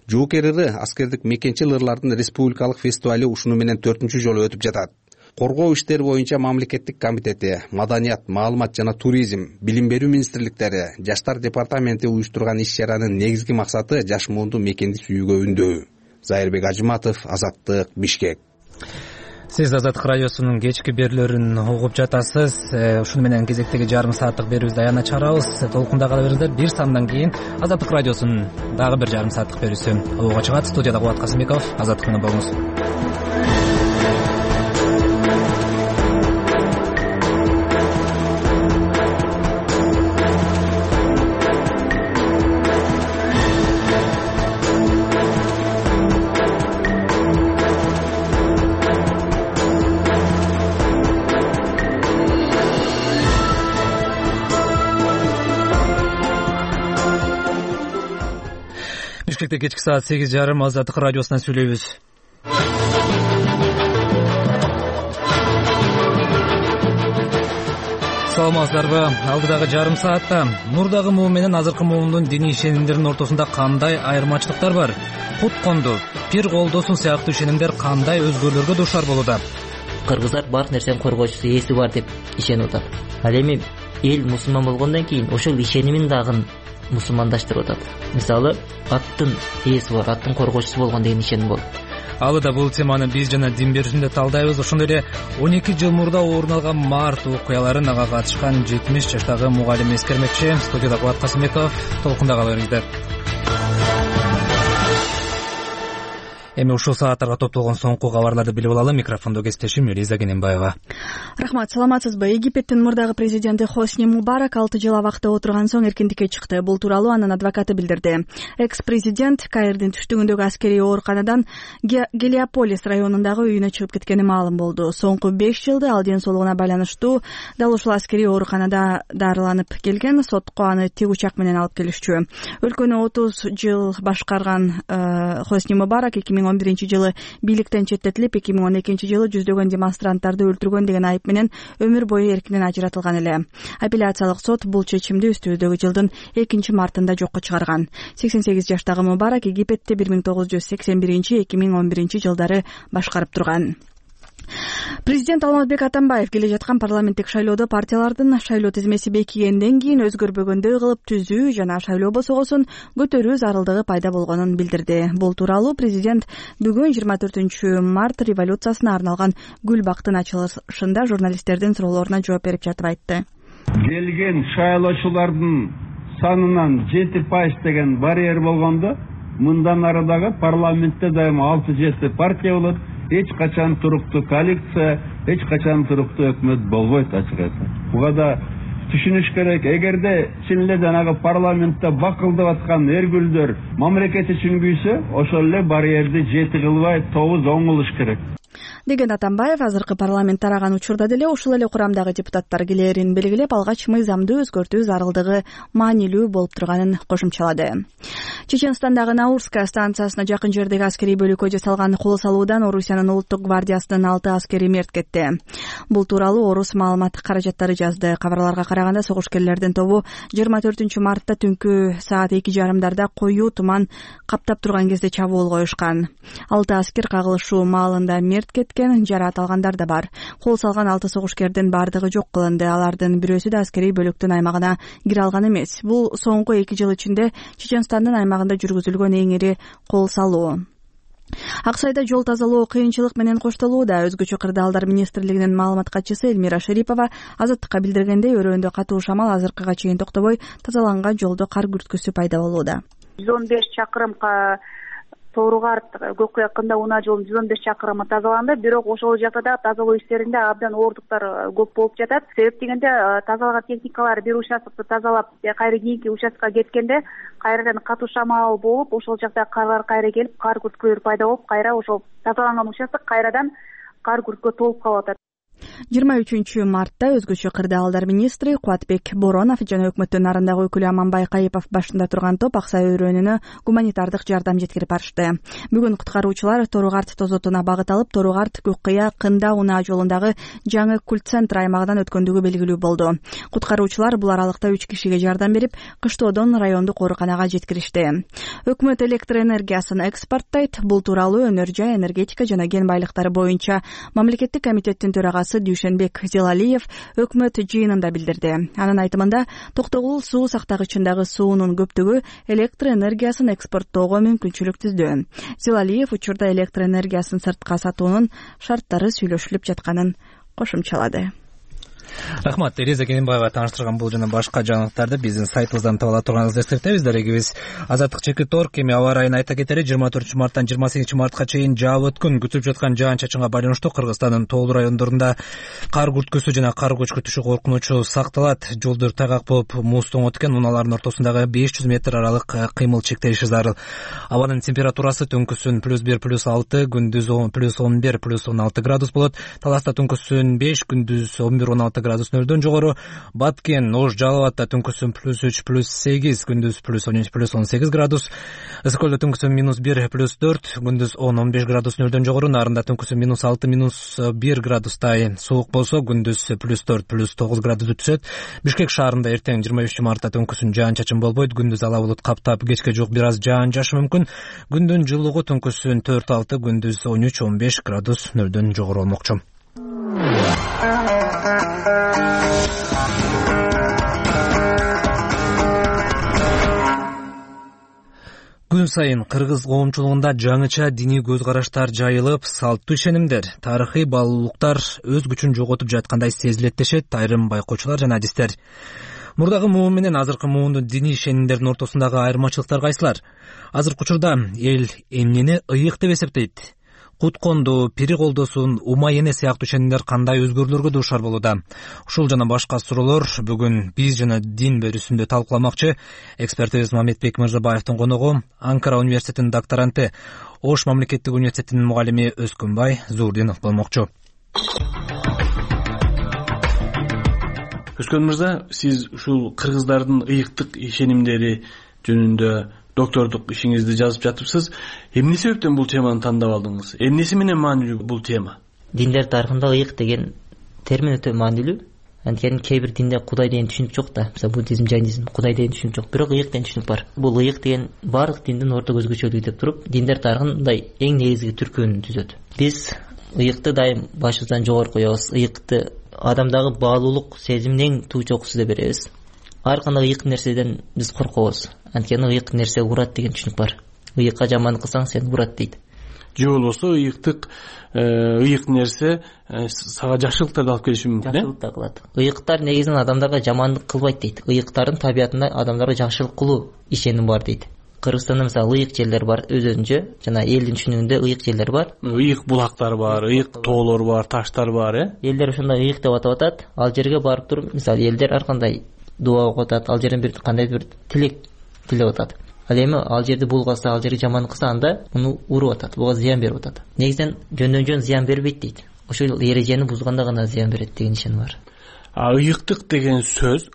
Жooker ыры аскердик мекенчил ырлардын республикалык фестивали ушуну менен 4-чү жолу өтүп жатат. Коргоо иштери боюнча мамлекеттик комитети, маданият, маалымат жана туризм, билим берүү министрликтери, жаштар департаменти уюштурган иш-чаранын негизги максаты жаш муунду мекенди сүйүүгө үндөө. Зайырбек Ажыматов, Азаттык, Бишкек. Сиз Азаттык радиосунун кечки берүүлөрүн угуп жатасыз. Ушуну менен кезектеги жарым сааттык берүүбүздү аягына чыгарабыз. Толкунда кала бериңиздер. Бир сандан кийин Азаттык радиосунун дагы бир жарым сааттык берүүсү угууга чыгат. Студияда Кубат Касымбеков. Азаттык менен болуңуз. Бишкекте кечки саат 8:30 Азаттык радиосунан сүйлөйбүз. Саламатсыздарбы? Алдыдагы жарым саатта мурдагы муун менен азыркы муундун диний ишенимдеринин ортосунда кандай айырмачылыктар бар? Кут конду, пир колдосун сыяктуу ишенимдер кандай өзгөрүүлөргө дуушар болууда? Кыргыздар бар нерсенин коргоочусу ээси бар деп ишенип атат. Ал эми эл мусулман болгондон кийин ошол ишенимин дагы мусулмандаштырып атат. Мисалы, аттын ээси бар, аттын коргоочусу болгон деген ишеним болот. Алыда бул теманы биз жана дин берүүсүндө талдайбыз. Ошондой эле 12 жыл мурда орун алган март окуяларын ага катышкан 70 жаштагы мугалим эскермекчи. Студияда Кубат Касымбеков. Толкунда кала бериңиздер. Эми ушул сааттарга топтолгон соңку кабарларды билип алалы. Микрофондо кесиптешим Элиза Кененбаева. Рахмат, саламатсызбы? Египеттин мурдагы президенти Хосни Мубарак 6 жыл абакта отурган соң эркиндикке чыкты. Бул тууралуу анын адвокаты билдирди. Экс-президент Каирдин түштүгүндөгү аскерий ооруканадан Гелиополис районундагы үйүнө чыгып кеткени маалым болду. Соңку 5 жылда ал ден соолугуна байланыштуу дал ушул аскерий ооруканада дарыланып келген. Сотко аны тик учак менен алып келишчү. Өлкөнү 30 жыл башкарган Хосни Мубарак 2011-жылы бийликтен четтетилип, 2012-жылы жүздөгөн демонстранттарды өлтүргөн деген айып менен өмүр бою эркинен ажыратылган эле. Апелляциялык сот бул чечимди үстүбүздөгү жылдын 2-мартында жокко чыгарган. 88 жаштагы Мубарак Египетти 1981-2011 жылдары башкарып турган. Президент Алмазбек Атамбаев келе жаткан парламенттик шайлоодо партиялардын шайлоо тизмеси бекигенден кийин өзгөрбөгөндөй кылып түзүү жана шайлоо босогосун көтөрүү зарылдыгы пайда болгонун билдирди. Бул тууралуу президент бүгүн 24-март революциясына арналган гүл бактын ачылышында журналисттердин суроолоруна жооп берип жатып айтты. Келген шайлоочулардын санынан 7% деген барьер болгондо, мындан ары дагы парламентте дайым 6-7 партия болот. Эч качан туруктуу коалиция, эч качан туруктуу өкмөт болбойт ачыгысы. Буга да түшүнүш керек. Эгерде чын эле жанагы парламентте бакылдап аткан эргүлдөр мамлекет үчүн күйсө, ошол эле барьерди 7 кылбай 9-10 кылыш керек деген Атамбаев азыркы парламент тараган учурда деле ушул эле курамдагы депутаттар келээрин белгилеп, алгач мыйзамды өзгөртүү зарылдыгы маанилүү болуп турганын кошумчалады. Чеченстандагы Наурская станциясына жакын жердеги аскерий бөлүккө жасалган кол салуудан Орусиянын улуттук гвардиясынын 6 аскери мерт кетти. Бул тууралуу Орус маалымат каражаттары жазды. Кабарларга караганда согушкерлердин тобу 24-мартта түнкү саат 2:30 коюу туман каптап турган кезде чабуул коюшкан. 6 аскер кагылышуу маалында мерт кеткен, жараат алгандар да бар. Кол салган 6 согушкердин бардыгы жок кылынды. Алардын бирөөсү да аскерий бөлүктүн аймагына кире алган эмес. Бул соңку 2 жыл ичинде Чеченстандын аймагында жүргүзүлгөн эң ири кол салуу. Аксайда жол тазалоо кыйынчылык менен коштолууда. Өзгөчө кырдаалдар министрлигинин маалымат катчысы Элмира Шерипова Азаттыкка билдиргендей, өрөөндө катуу шамал азыркыга чейин токтобой, тазаланган жолдо кар күрткүсү пайда болууда. 115 чакырымга Тооругарт көккө якында унаа жолунун 115 чакырымы тазаланды, бирок ошол жакта да тазалоо иштеринде абдан оорундуктар көп болуп жатат. Себеп дегенде тазалаган техникалар бир участокты тазалап, кайра кийинки участкага кеткенде кайрадан катуу шамал болуп, ошол жакта карлар кайра келип, кар күрткөлөр пайда болуп, кайра ошол тазаланган участок кайрадан кар күрткө толуп калып атат. 23 мартта өзгөчө кырдаалдар министри Кубатбек Боронов жана өкмөттүн нарындагы өкүлү Аманбай Кайыпов башында турган топ Ак Сай өрөөнүнө гуманитардык жардам жеткирип барышты. Бүгүн куткаруучулар Торугарт тозотуна багыт алып, Торугарт Көккыя Кында унаа жолундагы жаңы культ-центр аймагынан өткөндүгү белгилүү болду. Куткаруучулар бул аралыкта 3 кишиге жардам берип, Кыштоодон райондук ооруканага жеткиришти. Өкмөт электр энергиясын экспорттойт. Бул тууралуу өнөр жай, энергетика жана кен байлыктары боюнча мамлекеттик комитеттин төрагасы Дүйшенбек Зелалиев өкмөт жыйынында билдирди. Анын айтымында, токтогул суу сактагычындагы суунун көптүгү электр энергиясын экспорттоого мүмкүнчүлүк түздү. Зелалиев учурда электр энергиясын сыртка сатуунун шарттары сүйлөшүлүп жатканын кошумчалады. Рахмат, Тереза Кененбаева тааныштырган бул жана башка жаңылыктарды биздин сайтыбыздан таба ала турганыңызды эскертебиз. Дарегибиз Азаттык Чекит.org эми аба райын айта кетели. 24 марттан 28 мартка чейин жаап өткөн күтүлүп жаткан жаан-чачынга байланыштуу Кыргызстандын тоолуу райондорунда кар күрткүсү жана кар көчкү түшүү коркунучу сакталат. Жолдор тайгак болуп, муз тоңот экен, унаалардын ортосундагы 500 метр аралык кыймыл чектелиши зарыл. Абанын температурасы түнкүсүн +1 +6, күндүз +11 +16 градус болот. Таласта түнкүсүн 5, күндүз 11-16 градус нөлдөн жогору. Баткен, Ош, Жалал Абадта түнкүсүн +3 +8, күндүз +13 +18 градус. Ысык-Көлдө түнкүсүн -1 +4, күндүз 10-15 градус нөлдөн жогору. Нарында түнкүсүн -6 -1 градустай суук болсо, күндүз +4 +9 градус түшөт. Бишкек шаарында эртең 23 мартта түнкүсүн жаан-чачын болбойт. Күндүз ала булут каптап, кечке жук бир аз жаан жаашы мүмкүн. Күндүн жылуулугу түнкүсүн 4-6, күндүз 13-15 градус нөлдөн жогору болмокчу. Күн сайын кыргыз коомчулугунда жаңыча диний көз караштар жайылып, салттуу ишенимдер, тарыхый баалуулуктар өз күчүн жоготуп жаткандай сезилет дешет айрым байкоочулар жана адистер. Мурдагы муун менен азыркы муундун диний ишенимдердин ортосундагы айырмачылыктар кайсылар? Азыркы учурда эл эмнени ыйык деп эсептейт? Кутконду, пири колдосун, ума эне сыяктуу ишенимдер кандай өзгөрүүлөргө дуушар болууда? Ушул жана башка суроолор бүгүн биз жана дин бөлүсүндө талкууламакчы. Экспертибиз Мамедбек Мырзабаевдин коногу Анкара университетинин докторанты, Ош мамлекеттик университетинин мугалими Өскөнбай Зурдинов болмокчу. Өскөн мырза, сиз ушул кыргыздардын ыйыктык ишенимдери жөнүндө доктордук ишиңизди жазып жатыпсыз. Эмне себептен бул теманы тандап алдыңыз? Эмнеси менен маанилүү бул тема? Диндер тарыхында ыйык деген термин өтө маанилүү. Анткени кээ бир динде Кудай деген түшүнүк жок да. Мисалы буддизм, жайнизм Кудай деген түшүнүк жок, бирок ыйык деген түшүнүк бар. Бул ыйык деген барлык диндин орток өзгөчөлүгү деп туруп, диндер тарыхындай эң негизги түркүнүн түзөт. Биз ыйыкты дайым башыбыздан жогору коебуз. Ыйыкты адамдагы баалуулук сезимдин туу чокусу деп беребиз. Ар кандай ыйык нерседен биз коркобуз. Анткени ыйык нерсе урат деген түшүнүк бар. Ыйыкка жамандык кылсаң сени урат дейт. Же болбосо ыйык нерсе сага жакшылыктарды алып келиши мүмкүн. Жакшылык да кылат. Ыйыктар негизинен адамдарга жамандык кылбайт дейт. Ыйыктардын табиятында адамдарга жакшылык кылуу ишеним бар дейт. Кыргызстанда мисалы ыйык жерлер бар өзүнчө, жана элдин түшүнүгүндө ыйык жерлер бар. Ыйык булактар бар, ыйык тоолор бар, таштар бар, Элдер ошондой ыйык деп атап атат. Ал жерге барып туруп, мисалы элдер ар кандай дуа окуп атат, ал жерден бир кандайдыр бир тилек тилеп атат. Ал эми ал жерди булгаса, ал жерге жамандык кылса, анда муну уруп атат, буга зыян берип атат. Негизинен жөндөн-жөн зыян бербейт дейт. Ошол эрежени бузганда гана зыян берет деген ишеним бар. Ыйыктык деген сөз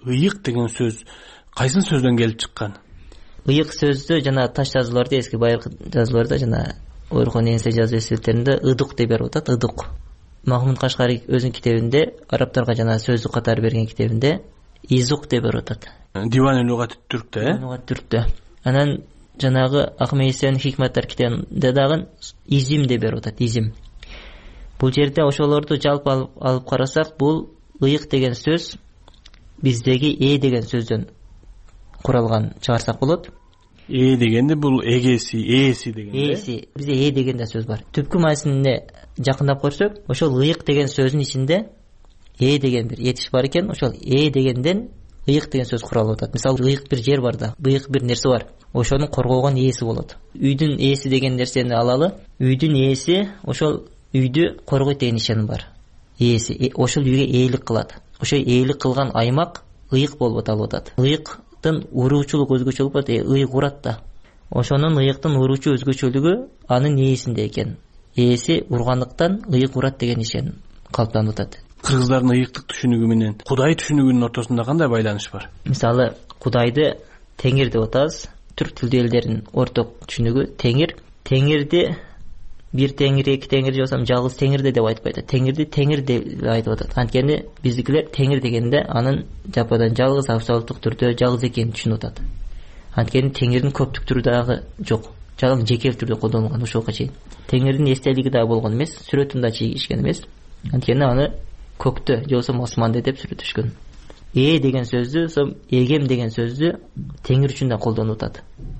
кайсын сөздөн келип чыккан? Ыйык сөздү жана таш жазууларда, эски байыркы жазууларда жана Орхон Энсе жазуу эсебеттеринде ыдык деп берип атат, ыдык. Махмуд Кашкари өзүнүн китебинде, арабтарга жана сөздүк катары берген китебинде изук деп берип атат. Диван лугат түрктө, Лугат түрктө. Анан жанагы Ахмед Есенин хикматтар китебинде дагы изим деп берип атат, изим. Бул жерде ошолорду жалпы алып карасак, бул ыйык деген сөз биздеги деген сөздөн куралган чыгарсак болот. Дегенде бул ээси дегенде. Ээси. Бизде деген да сөз бар. Түпкү маанисинде жакындап көрсөк, ошол ыйык деген сөздүн ичинде деген бир этиш бар экен. Ошол дегенден ыйык деген сөз куралып атат. Мисалы, ыйык бир жер бар да, ыйык бир нерсе бар. Ошону коргогон ээси болот. Үйдүн ээси деген нерсени алалы. Үйдүн ээси ошол үйдү коргойт деген ишеним бар. Ээси ошол үйгө ээлик кылат. Ошол ээлик кылган аймак ыйык болуп аталып атат. Ыйыктын уруучулук өзгөчөлүгү бар, ыйык урат да. Ошонун ыйыктын уруучу өзгөчөлүгү анын ээсинде экен. Ээси ургандыктан ыйык урат деген ишеним калыптанып атат. кыргыздардын ыйыктык түшүнүгү менен Кудай түшүнүгүнүн ортосунда кандай байланыш бар? Мисалы, Кудайды Теңир деп атабыз. Түрк тилдүү элдердин орток түшүнүгү Теңир. Теңирди бир теңир, эки теңир жосам жалгыз теңирде деп айтпайт. Теңирди теңир деп айтып атат. Анткени биздикилер теңир дегенде анын жападан жалгыз абсолюттук түрдө жалгыз экенин түшүнүп атат. Анткени теңирдин көптүк түрү дагы жок. Жалгыз жекел түрдө колдонулган ушуга чейин. Теңирдин эстелиги да болгон эмес, сүрөтүн да чийишкен эмес. Анткени аны көктө же болбосо асманда деп сүрөттөшкөн. Деген сөздү, сом эгем деген сөздү теңир үчүн да колдонуп атат.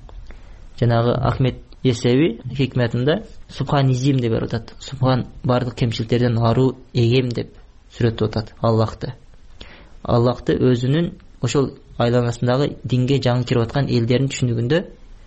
Жанагы Ахмет Есеви хикметинде субханизим деп берип атат. Субхан бардык кемчиликтерден аруу эгем деп сүрөттөп атат Аллахты. Аллахты өзүнүн ошол айланасындагы динге жаңы кирип аткан элдердин түшүнүгүндө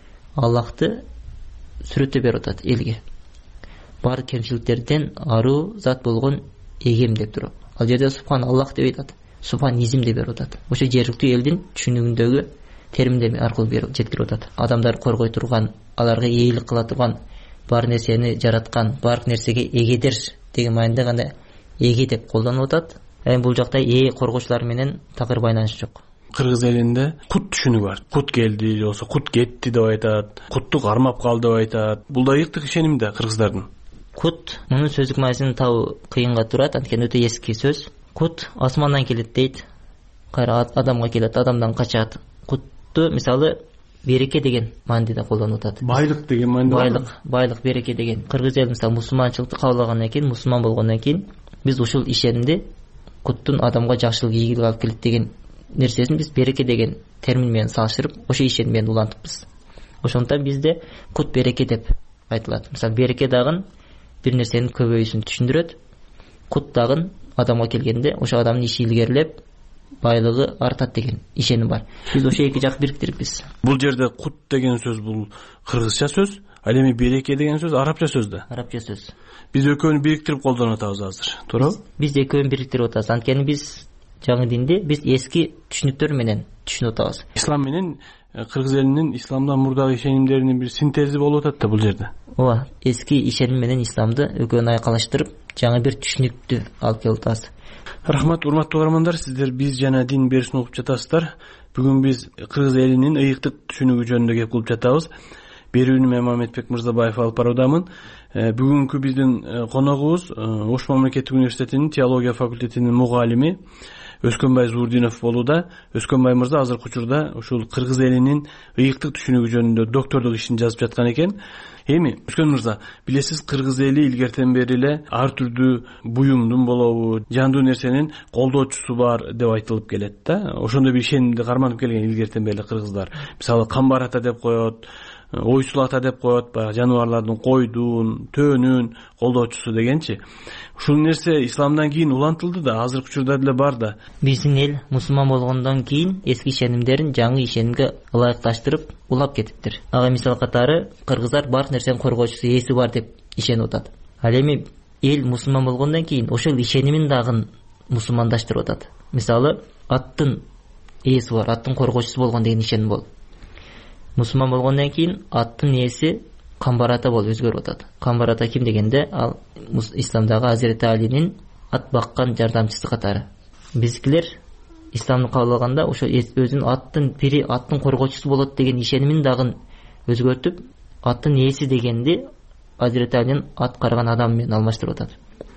Аллахты сүрөттөп берип атат элге. Бардык кемчиликтерден аруу зат болгон эгем деп туруп. Ал жерде субхан Аллах деп айтат. Субханизм деп берип атат. Ошо жергиликтүү элдин түшүнүгүндөгү терминдер аркылуу жеткирип атат. Адамдар коргой турган, аларга ээлик кыла турган, бар нерсени жараткан, бар нерсеге эгедир деген маанидә гана эге деп колдонуп атат. Бул жакта коргоочулар менен такыр байланыш жок. Кыргыз элинде кут түшүнүгү бар. Кут келди, же болбосо кут кетти деп айтат. Кутту кармап калды деп айтат. Бул да ыйыктык ишеним да кыргыздардын. Кут мунун сөздүк маанисин табуу кыйынга турат, анткени өтө эски сөз. Кут асмандан келет дейт. Кайра адамга келет, адамдан качат. Кутту мисалы береке деген маанидә колдонуп атат. Байлык деген маанидә. Байлык, береке деген. Кыргыз эл мисалы мусулманчылыкты кабыл алгандан кийин, мусулман болгондон кийин биз ушул ишенимди куттун адамга жакшылык, ийгилик алып келет деген нерсесин биз береке деген термин менен салыштырып, ошо ишеним менен улантыпбыз. Ошондуктан бизде кут береке деп айтылат. Мисалы береке дагы бир нерсенин көбөйүүсүн түшүндүрөт. Кут дагы адамга келгенде ошо адамдын иши илгерилеп, байлыгы артат деген ишеним бар. Биз ошо эки жак бириктирипбиз. Бул жерде кут деген сөз бул кыргызча сөз, ал эми береке деген сөз арабча сөз да. Арабча сөз. Биз экөөнү бириктирип колдонуп атабыз азыр. Туурабы? Биз экөөнү бириктирип атабыз. Анткени биз жаңы динди биз эски түшүнүктөр менен түшүнүп атабыз. Ислам менен кыргыз элинин исламдан мурдагы ишенимдеринин бир синтези болуп атат да бул жерде. Ооба, эски ишеним менен исламды экөөнү айкалаштырып, жаңы бир түшүнүктү алып келип атабыз. Рахмат, урматтуу угармандар, сиздер биз жана дин берүүсүн угуп жатасыздар. Бүгүн биз кыргыз элинин ыйыктык түшүнүгү жөнүндө кеп кылып жатабыз. Берүүнү мен Мамедбек Мырзабаев алып баруудамын. Бүгүнкү биздин коногубуз Ош мамлекеттик университетинин теология факультетинин мугалими Өскөнбай Зурдинов болууда. Өскөнбай мырза азыркы учурда ушул кыргыз элинин ыйыктык түшүнүгү жөнүндө доктордук ишин жазып жаткан экен. Эми Өскөн мырза, билесиз, кыргыз эли илгертен бери эле ар түрдүү буюмдун болобу, жандуу нерсенин колдоочусу бар деп айтылып келет да. Ошондой бир ишенимди карманып келген илгертен бери кыргыздар. Мисалы камбар ата деп коет, ойсул ата деп коет, баягы жаныбарлардын койдун, төөнүн колдоочусу дегенчи. Ушул нерсе исламдан кийин улантылды да, азыркы учурда деле бар да. Биздин эл мусулман болгондон кийин эски ишенимдерин жаңы ишенимге ылайыкташтырып улап кетиптир. Ага мисал катары кыргыздар бар нерсенин коргоочусу, ээси бар деп ишенип атат. Ал эми эл мусулман болгондон кийин ошол ишенимин дагы мусулмандаштырып атат. Мисалы, аттын ээси бар, аттын коргоочусу болгон деген ишеним болот. Мусулман болгондон кийин аттын ээси камбар ата болуп өзгөрүп атат. Камбар ата ким дегенде, ал исламдагы Азирети Алинин ат баккан жардамчысы катары. Биздикилер исламды кабыл алганда ошо өзүнүн аттын пири, аттын коргоочусу болот деген ишенимин дагы өзгөртүп, аттын ээси дегенди Азирети Алинин ат карган адам менен алмаштырып атат.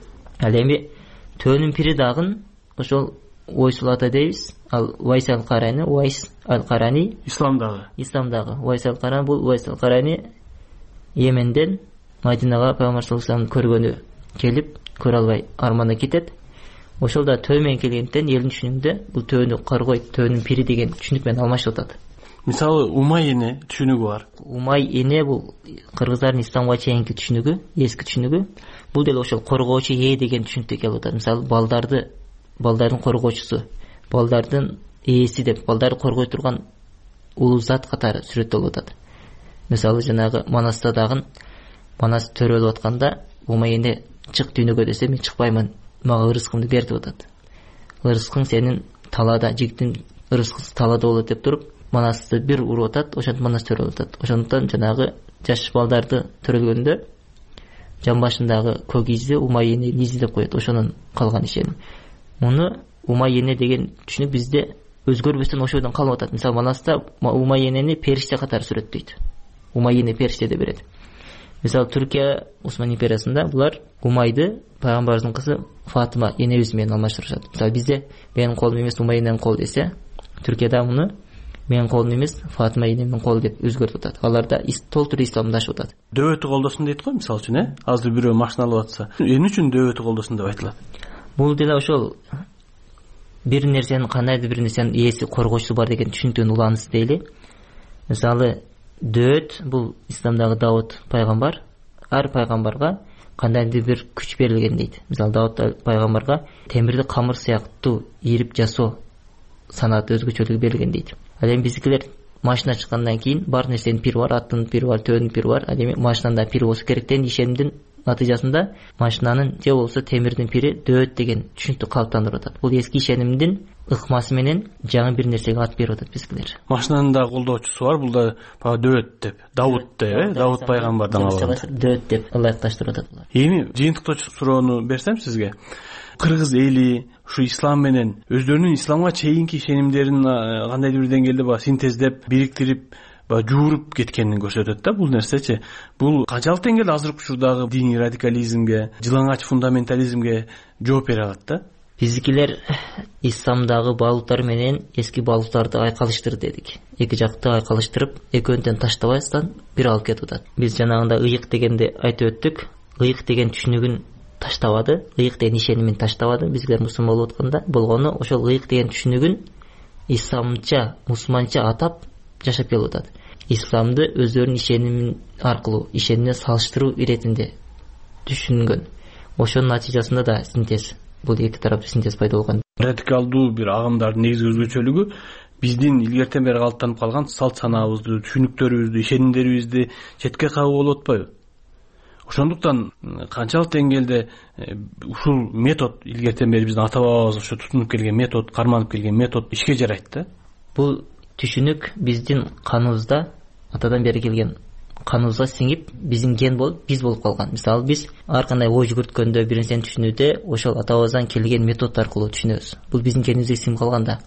Ал эми төөнүн пири дагы ошол ойсул ата дейбиз. Ал Уайс ал-Карани исламдагы Уайс ал-Карани, бул Уайс ал-Карани Йеменден Мадинага Пайгамбар саллаллаху алейхи көргөнү келип, көрө албай арманда кетет. Ошол да төө менен келгенден элдин түшүнүгүндө бул төөнү коргойт, төөнүн пири деген түшүнүк менен алмашып атат. Мисалы, Умай эне түшүнүгү бар. Умай эне бул кыргыздардын исламга чейинки түшүнүгү, эски түшүнүгү. Бул деле ошол коргоочу деген түшүнүктө келип атат. Мисалы, балдардын коргоочусу, балдардын ээси деп, балдарды коргой турган улуу зат катары сүрөттөлүп атат. Мисалы, жанагы Манаста дагы Манас төрөлүп атканда Умай эне чык дүйнөгө десе, мен чыкпаймын, мага ырыскымды бер деп атат. Ырыскың сенин талаада, жигиттин ырыскысы талаада болот деп туруп, Манасты бир уруп атат, ошентип Манас төрөлүп атат. Ошондуктан жанагы жаш балдарды төрөлгөндө жан башындагы көк изди Умай эненин изи деп коет. Ошонун калган ишеним. муну умай эне деген түшүнүк бизде өзгөрбөстөн ошодон калып атат. Мисалы Маласта умай энени периште катары сүрөттөйт. Умай эне периште деп берет. Мисалы Түркия Осман империясында булар Умайды пайгамбардын кызы Фатыма энебиз менен алмаштырышат. Мисалы бизде менин колум эмес Умай эненин колу десе, Түркияда муну менин колум эмес Фатыма энемдин колу деп өзгөртүп атат. Аларда толтур исламдашып атат. Дөбөтү колдосун дейт го, мисалы үчүн, азыр бирөө машина алып атса, эмне үчүн дөбөтү колдосун деп айтылат? Бул деле ошол бир нерсенин кандайдыр бир нерсенин ээси коргоочусу бар деген түшүнүктөн уланысы дейли. Мисалы дөөт бул исламдагы Дауд пайгамбар, ар пайгамбарга кандайдыр бир күч берилген дейт. Мисалы Дауд пайгамбарга темирди камыр сыяктуу ийрип жасоо санаты өзгөчөлүгү берилген дейт. Ал эми биздикилер машина чыккандан кийин бар нерсенин пири бар, аттын пири бар, төөнүн пири бар. Ал эми машинада пири болсо керек деген ишенимдин натыйжасында машинанын же болбосо темирдин пири дөөт деген түшүнүктү калыптандырып атат. Бул эски ишенимдин ыкмасы менен жаңы бир нерсеге ат берип атат биздикилер. Машинанын да колдоочусу бар, бул да дөөт деп, Дауд деп, Дауд пайгамбардан алган. Дөөт деп ылайыкташтырып атат булар. Эми жыйынтыктоочу суроону берсем сизге. Кыргыз эли ушу ислам менен өздөрүнүн исламга чейинки ишенимдерин кандайдыр бир деңгээлде синтездеп, бириктирип, жууруп кеткенин көрсөтөт да. Бул нерсечи, бул канчалык деңгээлде азыркы учурдагы диний радикализмге, жылаңач фундаментализмге жооп бере алат да? Биздикилер исламдагы баалуулар менен эски баалууларды айкалыштыр дедик. Эки жакты айкалыштырып, экөөнтөн таштабастан бир алып кетип атат. Биз жанагында ыйык дегенде айтып өттүк. Ыйык деген түшүнүгүн таштабады, ыйык деген ишенимин таштабады. Биздер мусулман болуп атканда болгону ошол ыйык деген түшүнүгүн исламча, мусулманча атап жашап келип атат. Исламды өздөрүнүн ишеними аркылуу, ишенимине салыштыруу иретинде түшүнгөн. Ошонун натыйжасында да синтез, бул эки тараптуу синтез пайда болгон. Радикалдуу бир агымдардын негизги өзгөчөлүгү биздин илгертен бери калыптанып калган салт санаабызды, түшүнүктөрүбүздү, ишенимдерибизди четке кагуу болуп атпайбы? Ошондуктан канчалык деңгээлде ушул метод илгертен бери биздин ата бабабыз ошо тутунуп келген метод, карманып келген метод ишке жарайт да. Бул түшүнүк биздин каныбызда, атадан бери келген каныбызга сиңип, биздин ген болуп, биз болуп калган. Мисалы биз ар кандай ой жүгүрткөндө, бир нерсени түшүнүүдө ошол атабыздан келген метод аркылуу түшүнөбүз. Бул биздин генибизге сиңип калган да.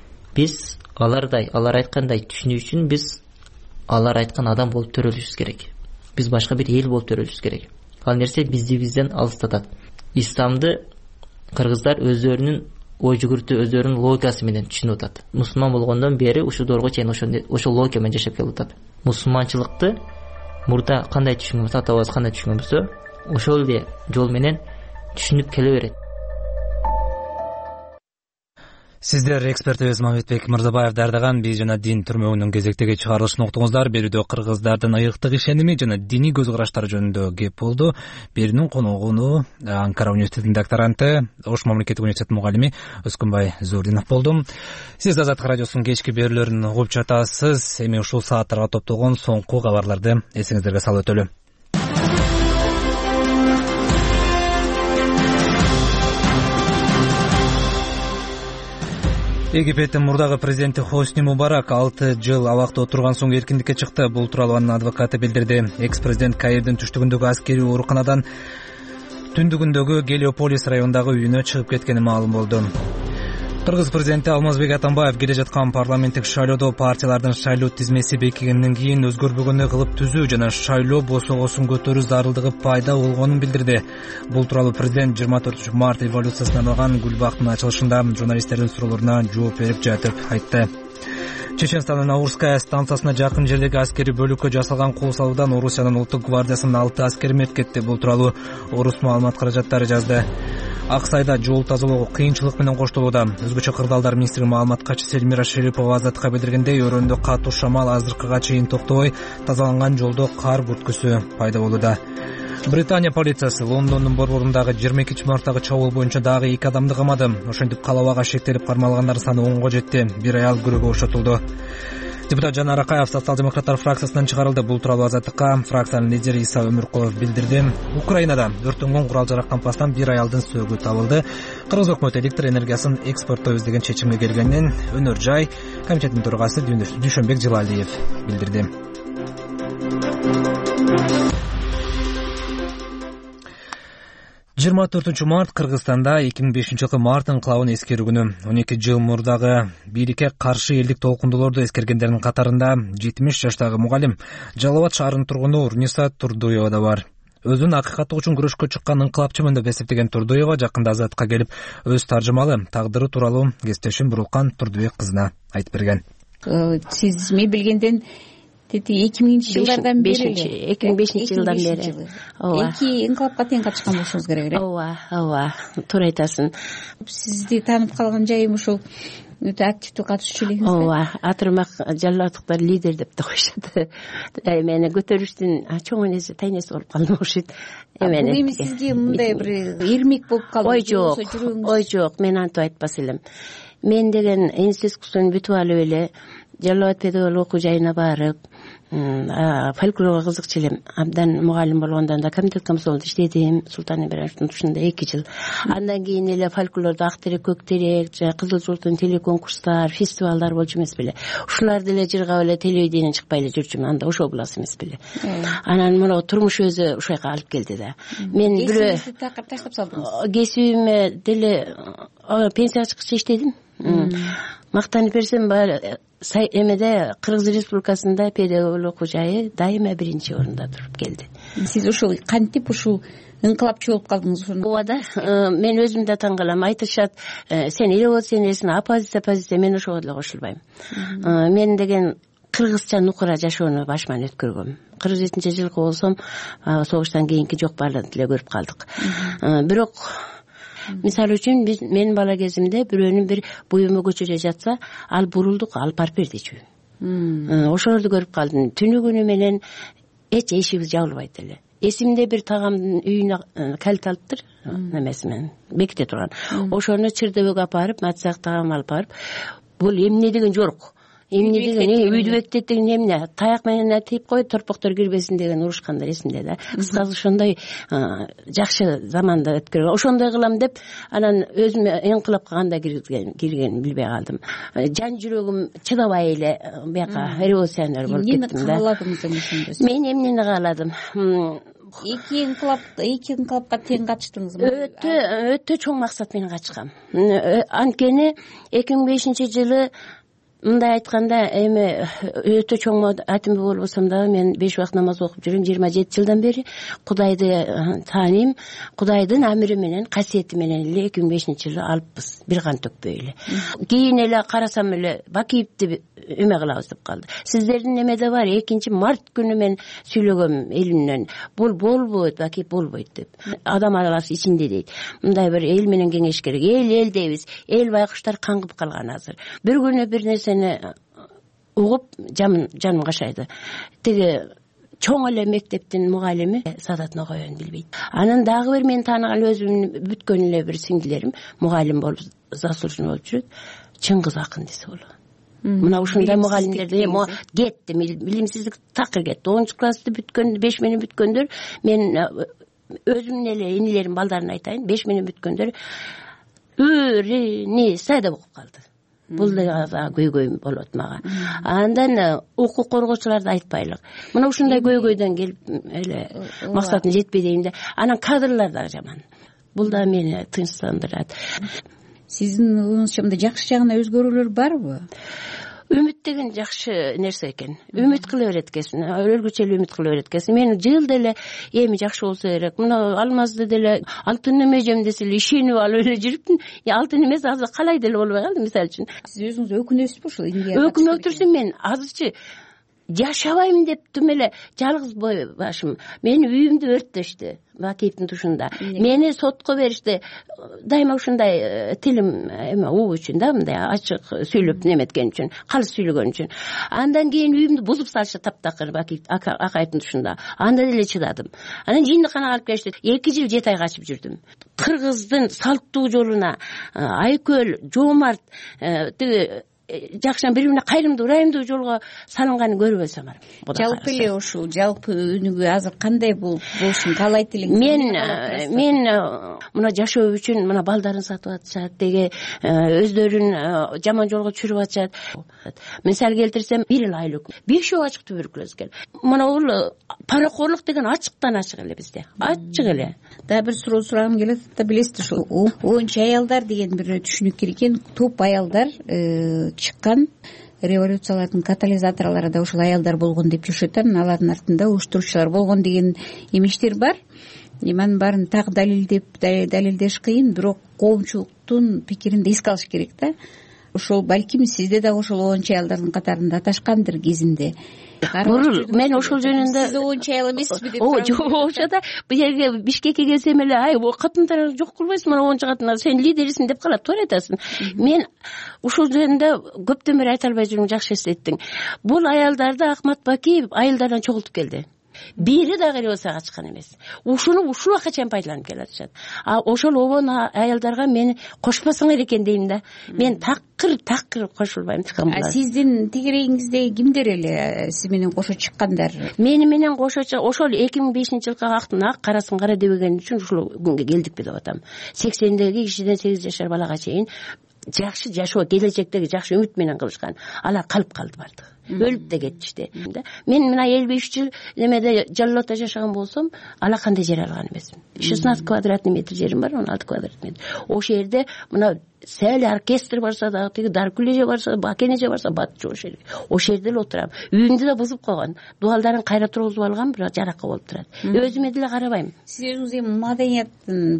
Биз алар айткандай түшүнүү үчүн биз алар айткан адам болуп төрөлүшүбүз керек. Биз башка бир эл болуп төрөлүшүбүз керек. Ал нерсе бизди бизден алыстатат. Исламды кыргыздар өздөрүнүн ой жүгүртүү, өздөрүнүн логикасы менен түшүнүп атат. Мусулман болгондон бери ушул доорго чейин ошол логика менен жашап келип атат. Мусулманчылыкты мурда кандай түшүнгөнбүз, атабыз кандай түшүнгөнбүз, ошол эле жол менен түшүнүп келе берет. Сиздер экспертибиз Мамедбек Мырзабаев даярдаган «Биз жана дин» түрмөгүнүн кезектеги чыгарылышын уктуңуздар. Берүүдө кыргыздардын ыйыктык ишеними жана диний көз караштары жөнүндө кеп болду. Берүүнүн коногуну Анкара университетинин докторанты, Ош мамлекеттик университетинин мугалими Өскүнбай Зурдинов болду. Сиз Азаттык радиосунун кечки берүүлөрүн угуп жатасыз. Эми ушул сааттарга топтолгон соңку кабарларды эсиңиздерге салып өтөлү. Египеттин мурдагы президенти Хосни Мубарак 6 жыл абакта отурган соң эркиндикке чыкты. Бул тууралуу анын адвокаты билдирди. Экс-президент Каирдин түштүгүндөгү аскерий ооруканадан түндүгүндөгү Гелиополис районундагы үйүнө чыгып кеткени маалым болду. Кыргыз президенти Алмазбек Атамбаев келе жаткан парламенттик шайлоодо партиялардын шайлоо тизмеси бекигенден кийин өзгөрбөгөндөй кылып түзүү жана шайлоо босогосун көтөрүү зарылдыгы пайда болгонун билдирди. Бул тууралуу президент 24 март революциясына арналган Гүлбактын ачылышында журналисттердин суроолоруна жооп берип жатып айтты. Чеченстандын Аурская станциясына жакын жердеги аскерий бөлүккө жасалган кол салуудан Орусиянын улуттук гвардиясынын 6 аскери мерт кетти. Бул тууралуу Орус маалымат каражаттары жазды. Аксайда жол тазалоого кыйынчылык менен коштолууда. Өзгөчө кырдаалдар министринин маалымат катчысы Эльмира Шерипова Азаттыкка билдиргендей, өрөөндө катуу шамал азыркыга чейин токтобой, тазаланган жолдо кар бүрткүсү пайда болууда. Британия полициясы Лондондун борборундагы 22-марттагы чабуул боюнча дагы 2 адамды камады. Ошентип калабага шектелип кармалгандардын саны 10го жетти. Бир аял күрөөгө ошотулду. Депутат Жанар Акаев социал-демократтар фракциясынан чыгарылды. Бул тууралуу Азаттыкка фракциянын лидери Иса Өмүркулов билдирди. Украинада өрттөнгөн курал-жарак кампастан бир аялдын сөөгү табылды. Кыргыз өкмөтү электр энергиясын экспорттойбуз деген чечимге келгенин Өнөр жай комитетинин төрагасы Дүйшөнбек Жылалиев билдирди. 24 март Кыргызстанда 2005-жылкы март инкылабын эскерүү күнү. 12 жыл мурдагы бирикке каршы элдик толкундуулорду эскергендердин катарында 70 жаштагы мугалим Жалал Абад шаарынын тургуну Руниса Турдуева да бар. Өзүн акыйкаттык үчүн күрөшкө чыккан инкылапчымын деп эсептеген Турдуева жакында Азаттыкка келип, өз таржымалы тагдыры тууралуу кесиптешим Бурулкан Турдубек кызына айтып берген. Сиз мен билгенден 2000-жылдардан бери 2005-жылдан бери эки инкылапка тең катышкан болушуңуз керек эле. Ооба, туура айтасың. Сизди таанып калган жайым ушул өтө активдүү катышуучулугуңуз. Ооба, атырмак жаллатыктар лидер деп да коюшат. Мени көтөрүштүн чоң энеси, тайнеси болуп калдым ошит. Бул эми сизге мындай бир ирмек болуп калды. Ой жок, мен антип айтпас элем. Мен деген институттун бүтүп алып эле Жалал Абад педагогиялык окуу жайына барып, фольклорго кызыкчу элем. Абдан мугалим болгондон да комитет комсомолдо иштедим. Султан Ибраимовдун тушунда 2 жыл. Андан кийин эле фольклордо ак терек, көк терек, Кызыл Жолтон телеконкурстар, фестивалдар болчу эмес беле. Ушуларды эле жыргап эле телевидениеден чыкпай эле жүрчүмүн. Анда ошол буласы эмес беле. Анан мына турмуш өзү ушайга алып келди да. Мен бирөө таштап салдыңыз. Кесибиме деле пенсияга чыккыча иштедим. Мактанып берсем, эмеде Кыргыз Республикасында педагогиялык окуу жайы дайыма биринчи орунда туруп келди. Сиз ушул кантип ушул инкылапчы болуп калдыңыз? Ооба да, мен өзүм да таң калам. Айтышат, сен революционерсиң, оппозиция, мен ошого деле кошулбайм. Мен деген кыргызча нукура жашоону башыман өткөргөм. 47-жылкы болсом, согуштан кийинки жок баарын деле көрүп калдык. Бирок мисалы үчүн мен бала кезимде бирөөнүн бир буюму көчөдө жатса, ал бурулдук, ал барып бердичи. Ошолорду көрүп калдым. Түнү күнү менен эч эшигибиз жабылбайт эле. Эсимде бир тагамдын үйүнө калит алыптыр, немеси менен беките турган. Ошону чырдөбөгө апарып, матсак тагам алып барып, бул эмне деген жорук. Эмне деген үйдү бектеттеген эмне? Таяк менен тийип кой, торпоктор кирбесин деген урушкандар эсимде да. Кыскасы ошондой жакшы заманда өткөргөн. Ошондой кылам деп, анан өзүм инкылапка кандай кирген билбей калдым. Жан жүрөгүм чыдабай эле бияка революционер болуп кеттим да. Эмнени кааладыңыз? Мен эмнени кааладым? Эки инкылапка тең катыштыңызбы? Өтө чоң максат менен катышкам. Анткени 2005-жылы мындай айтканда, эми өтө чоң атым болбосом да, мен 5 убакыт намаз окуп жүрүм 27 жылдан бери. Кудайды тааныйм. Кудайдын амири менен, касиети менен эле 2005-жылы алыппыз, бир кан төкпөй эле. Кийин эле карасам эле Бакиевди эме кылабыз деп калды. Сиздердин эмеде бар, 2 март күнү мен сүйлөгөм элимден. Бул болбойт, Бакиев болбойт деп. Адам аласы ичинде дейт. Мындай бир эл менен кеңеш керек. Эл дейбиз. Эл байкуштар каңгып калган азыр. Bir күнү бир нерсени угуп жаным кашайды. Тиги чоң эле мектептин мугалими Садат Ногоевн билбейт. Анан дагы бир мен тааныган өзүмдүн бүткөн эле бир сиңдилерим мугалим болуп заслуженный болуп жүрөт. Чыңгыз Акын десе болот. Мына ушундай мугалимдерди кетти, билимсиздик такыр кетти. 10-классты бүткөн, 5 менен бүткөндөр, мен өзүмдүн эле инилерим балдарын айтайын, 5 менен бүткөндөр өрүни сайда окуп калды. Бул да көйгөй болот мага. Андан укук коргоочуларды айтпайлык. Мына ушундай көйгөйдөн келип эле максатына жетпей дейм да. Анан кадрлар да жаман. Бул да мени тынчсыздандырат. Сиздин оюңузча мындай жакшы жагына өзгөрүүлөр барбы? Үмүт деген жакшы нерсе экен. Үмүт кыла берет экенсиң, өлгүчө эле үмүт кыла берет экенсиң. Мен жыл деле эми жакшы болсо керек. Мына алмазды деле алтын эмежем десе эле ишенип алып эле жүрүптүм. Алтын эмес азыр калай деле болбой калды мисалы үчүн. Сиз өзүңүз өкүнөсүзбү ушул Индияга? Өкүнүп турсун, мен азырчы жашабайм деп түм эле жалгыз бой башым. Мени үйүмдү өрттөштү Бакиевдин тушунда. Мени сотко беришти. Дайыма ушундай тилим эме уу үчүн да, мындай ачык сүйлөп неметкен үчүн, калыс сүйлөгөн үчүн. Андан кийин үйүмдү бузуп салышы таптакыр Бакиев акайдын тушунда. Анда деле чыдадым. Анан жиндиканага алып келишти. 2 жыл 7 ай качып жүрдүм. Кыргыздын салттуу жолуна Айкөл, Жоомарт, тиги жакшынан бири-бирине кайрымдуу, ырайымдуу жолго салынганын көрүп алсам. Жалпы эле ушул жалпы өнүгүү азыр кандай болушун каалайт элеңиз? Мен мына жашоо үчүн мына балдарын сатып атышат, деги өздөрүн жаман жолго түшүрүп атышат. Мисал келтирсем, 1 айлык 5 ачык туберкулез экен. Мына бул паракорлук деген ачыктан ачык эле бизде, ачык эле. Дагы бир суроо сурагым келет да, билесиз ушул оончу аялдар деген бир түшүнүк керек экен. Топ аялдар чыккан революциялардын катализаторлору да ушул аялдар болгон деп жүрүшөт. Алардын артында уюштуруучулар болгон деген эмештер бар. Анын баарын так далилдеш кыйын, бирок коомчулуктун пикирин да эске алыш керек да. Ошол балким сизде дагы ошол оончу аялдардын катарында аташкандыр кезинде. Мен ошол жөнүндө сиз оончу аял эмессизби деп ошо да бу жерге Бишкекке келсем эле катындар жок кылбайсың, мына оончу катындар сен лидерисиң деп калат, туура айтасың. Мен ушул жөнүндө көптөн бери айта албай жүрүм, жакшы эслеттиң. Бул аялдарды Акмат Бакиев айылдардан чогултуп келди. Бири дагы революцияга чыккан эмес. Ушул убакка чейин пайдаланып келатышат. Ошол обон аялдарга мени кошпосоңор экен дейм да. Мен такыр кошулбайм. Сиздин тигерегиңизде кимдер эле сиз менен кошо чыккандар? Мени менен кошо ошол 2005-жылкы актын ак карасын кара дебеген үчүн ушул күнгө келдикпи деп атам. 80деги кишиден 8 жашар балага чейин жакшы жашоо, келечектеги жакшы үмүт менен кылышкан. Алар калып калды бардыгы. Өлүп да кетишти. Мен мына 53 жыл немеде Жаллоодо жашаган болсом, ала кандай жер алган эмесмин. 16 квадратный метр жерим бар, 16 квадратный метр. Ошол жерде мына сәл оркестр барса да, тиги Даркулеже барса, Бакенеже барса, батчу ошол жерде. Ошол жерде эле отурам. Үйүмдү да бузуп койгон. Дуалдарын кайра тургузуп алган, бирок жаракка болуп турат. Өзүмө деле карабайм. Сиз өзүңүз эми маданияттын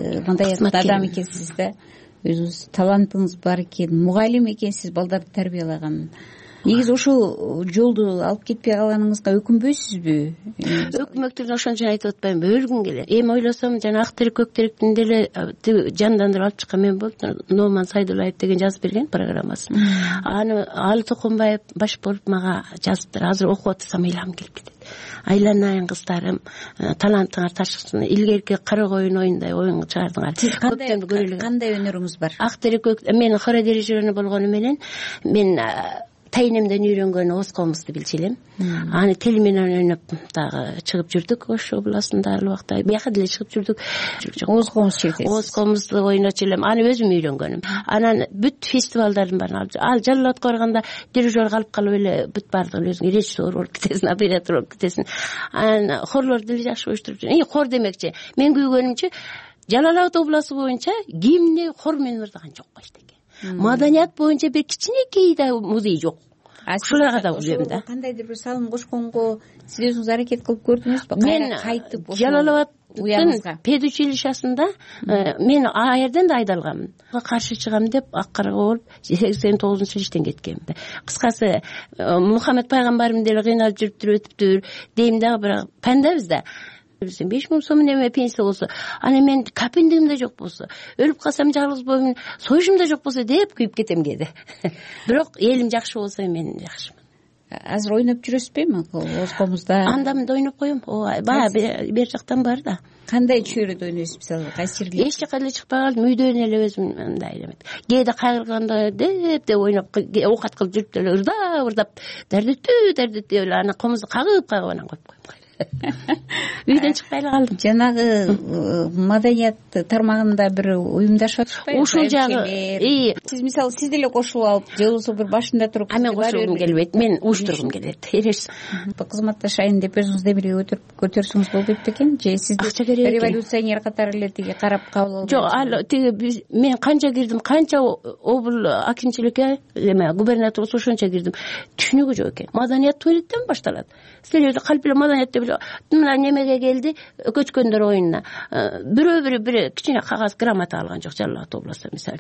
адам экенсиз да. Өзүңүз талантыңыз бар экен, мугалим экенсиз, балдарды тарбиялаган. Негизи ошол жолду алып кетпей калганыңызга өкүнбөйсүзбү? Өкмөктүн ошон үчүн айтып атпайм, өлгүм келет. Эми ойлосом, жана ак терек көк теректин деле жандандырып алып чыккан мен болуп, Номан Сайдуллаев деген жазып берген программасын. Аны Алы Токонбаев баш болуп мага жазыптыр. Азыр окуп атсам ыйлагым келип кетет. Айланайын кыздарым, талантыңар ташкын, илгерки кара коюн оюндай оюн чыгардыңар. Кандай өнөрүңүз бар? Ак терек көк, мен хора дирижеры болгону менен мен тайнемден үйрөнгөн Оз комузду билчү элем. Аны тил менен ойноп дагы чыгып жүрдүк Ош областында ал убакта. Бияка деле чыгып жүрдүк. Оз комуз чертесиз. Оз комузду ойночу элем. Аны өзүм үйрөнгөнүм. Анан бүт фестивалдардын баарын алып. Ал Жаллоодко барганда дирижер калып калып эле бүт баардыгын өзүң режиссер болуп кетесиң, оператор болуп кетесиң. Анан хорлор деле жакшы уюштуруп жүрөм. Хор демекчи, мен күйгөнүмчү Жалал Абад областы боюнча гимни хор менен ырдаган жок эчтеке. Маданият боюнча бир кичинекей да музей жок. Ушуларга да билем да. Кандайдыр бир салым кошконго сиз өзүңүз аракет кылып көрдүңүзбү? Мен Жалал Абадтын педучилищасында мен аерден да айдалганмын. Каршы чыгам деп аккарга болуп 89-жылыктан кеткем. Кыскасы Мухаммед пайгамбарым деле кыйналып жүрүптүр, өтүптүр дейм дагы, бирок пандабыз да. 5000 сом неме пенсия болсо, аны мен капиндигим да жок болсо, өлүп калсам жалгыз боюмун, союшум да жок болсо деп күйүп кетем кээде. Бирок элим жакшы болсо мен жакшымын. Азыр ойноп жүрөсүзбү эми Оз комузда? Анда-мында ойноп коем. Баа бер жактан бар да. Кандай чөйрөдө ойнойсуз мисалы? Кайсы жерде? Эч жака эле чыкпай калдым, үйдөн эле өзүм мындай элемет. Кээде кайгырганда деп ойноп, оокат кылып жүрүп деле ырдап, дардеттүү эле ана комузду кагып анан коюп коем. Үйдөн чыкпай эле калдым. Жанагы маданият тармагында бир уюмдашып атышпайбы? Ушул жагы. Сиз мисалы сиз деле кошулуп алып, же болбосо бир башында туруп, мен кошулгум келбейт, мен уюштургум келет. Кызматташайын деп өзүңүз демилге көтөрсөңүз болуп кетти экен, же сизди революционер катары эле тиги карап кабыл албайбы? Жок, ал тиги мен канча кирдим, канча обл акимчиликке, эме губернатор ошончо кирдим. Түшүнүгү жок экен. Маданият туалеттен башталат. Силер калп эле маданият мына немеге келди, көчкөндөр оюнуна. Бирөө бир кичине кагаз грамота алган жок Жалал Абад областында мисалы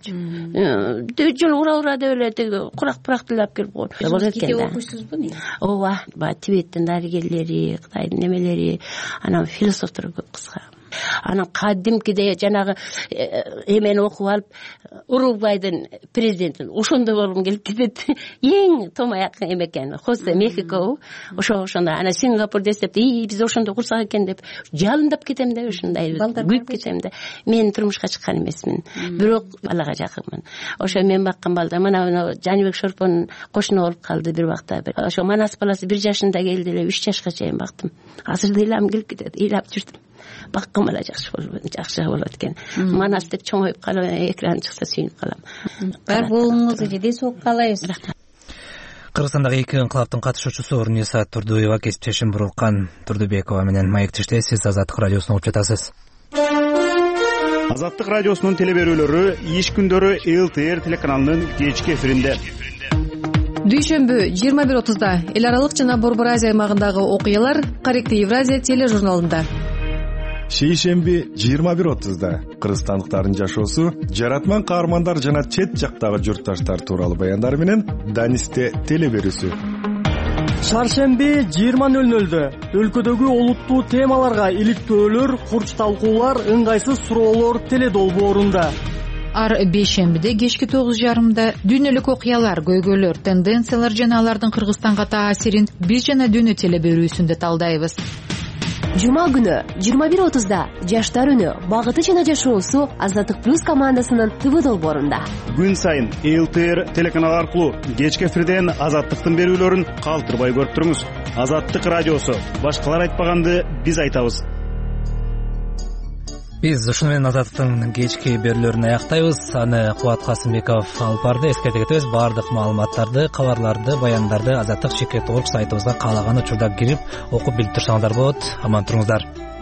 үчүн. Жол ура деп эле тиги курак тилеп келип койду. Кете окуйсузбу? Ооба, Тибеттин дарыгерлери, Кытайдын немелери, анан философтор көп кыска. Анан кадимкиде жанагы эмени окуп алып, Уругвайдын президентин ошондой болгум келип кетет. Эң томаяк эме экен, Хосе Мехико, ошондой. Ана Сингапур десеп, биз ошондой курсак экен деп жалындап кетем да, ошондой күйүп кетем да. Мен турмушка чыккан эмесмин, бирок балага жакынмын. Ошо мен баккан балдар, мына Жаныбек Шорпонун кошуну болуп калды бир убакта. Ошо Манас баласы 1 жашында келди эле, 3 жашка чейин бактым. Азыр да ыйлагым келип кетет, ыйлап жүрдүм. Баккым эле жакшы болот экен. Манас деп чоңоюп калып, экран чыкса сүйүнүп калам. Бар болуңузга жеде соок каалайбыз. Кыргызстандагы эки инкылаптын катышуучусу Рунеса Турдуева кесип чешим Бурулкан Турдубекова менен маектеште. Сиз Азаттык радиосун угуп жатасыз. Азаттык радиосунун телеберүүлөрү иш күндөрү ЛТР телеканалынын кечки эфиринде. Дүйшөмбү 21:30-да эл аралык жана Борбор Азия аймагындагы окуялар Каректи Евразия тележурналында. Шейшемби 21:30-да кыргызстандыктардын жашоосу, жаратман каармандар жана чет жактагы журтташтар тууралуу баяндар менен Данисте телеберүүсү. Шаршемби 20:00-дө өлкөдөгү олуттуу темаларга иликтөөлөр, курч талкуулар, ыңгайсыз суроолор теледолбоорунда. Ар бейшембиде кечки 9:30-да дүйнөлүк окуялар, көйгөйлөр, тенденциялар жана алардын Кыргызстанга таасирин биз жана дүйнө телеберүүсүндө талдайбыз. Жума күнү 21:30-да жаштар үнү, багыты жана жашоосу Азаттык плюс командасынын ТВ долбоорунда. Күн сайын ЛТР телеканалы аркылуу кечки эфирден Азаттыктын берүүлөрүн калтырбай көрүп туруңуз. Азаттык радиосу. Башкалар айтпаганды биз айтабыз. Биз ушуну менен Азаттыктын кечки берүүлөрүн аяктайбыз. Аны Кубат Касымбеков алып барды. Эскерте кетебиз, баардык маалыматтарды, кабарларды, баяндарды Азаттык Чекет.org сайтыбызга каалаган учурда кирип окуп билип турсаңыздар болот. Аман туруңуздар.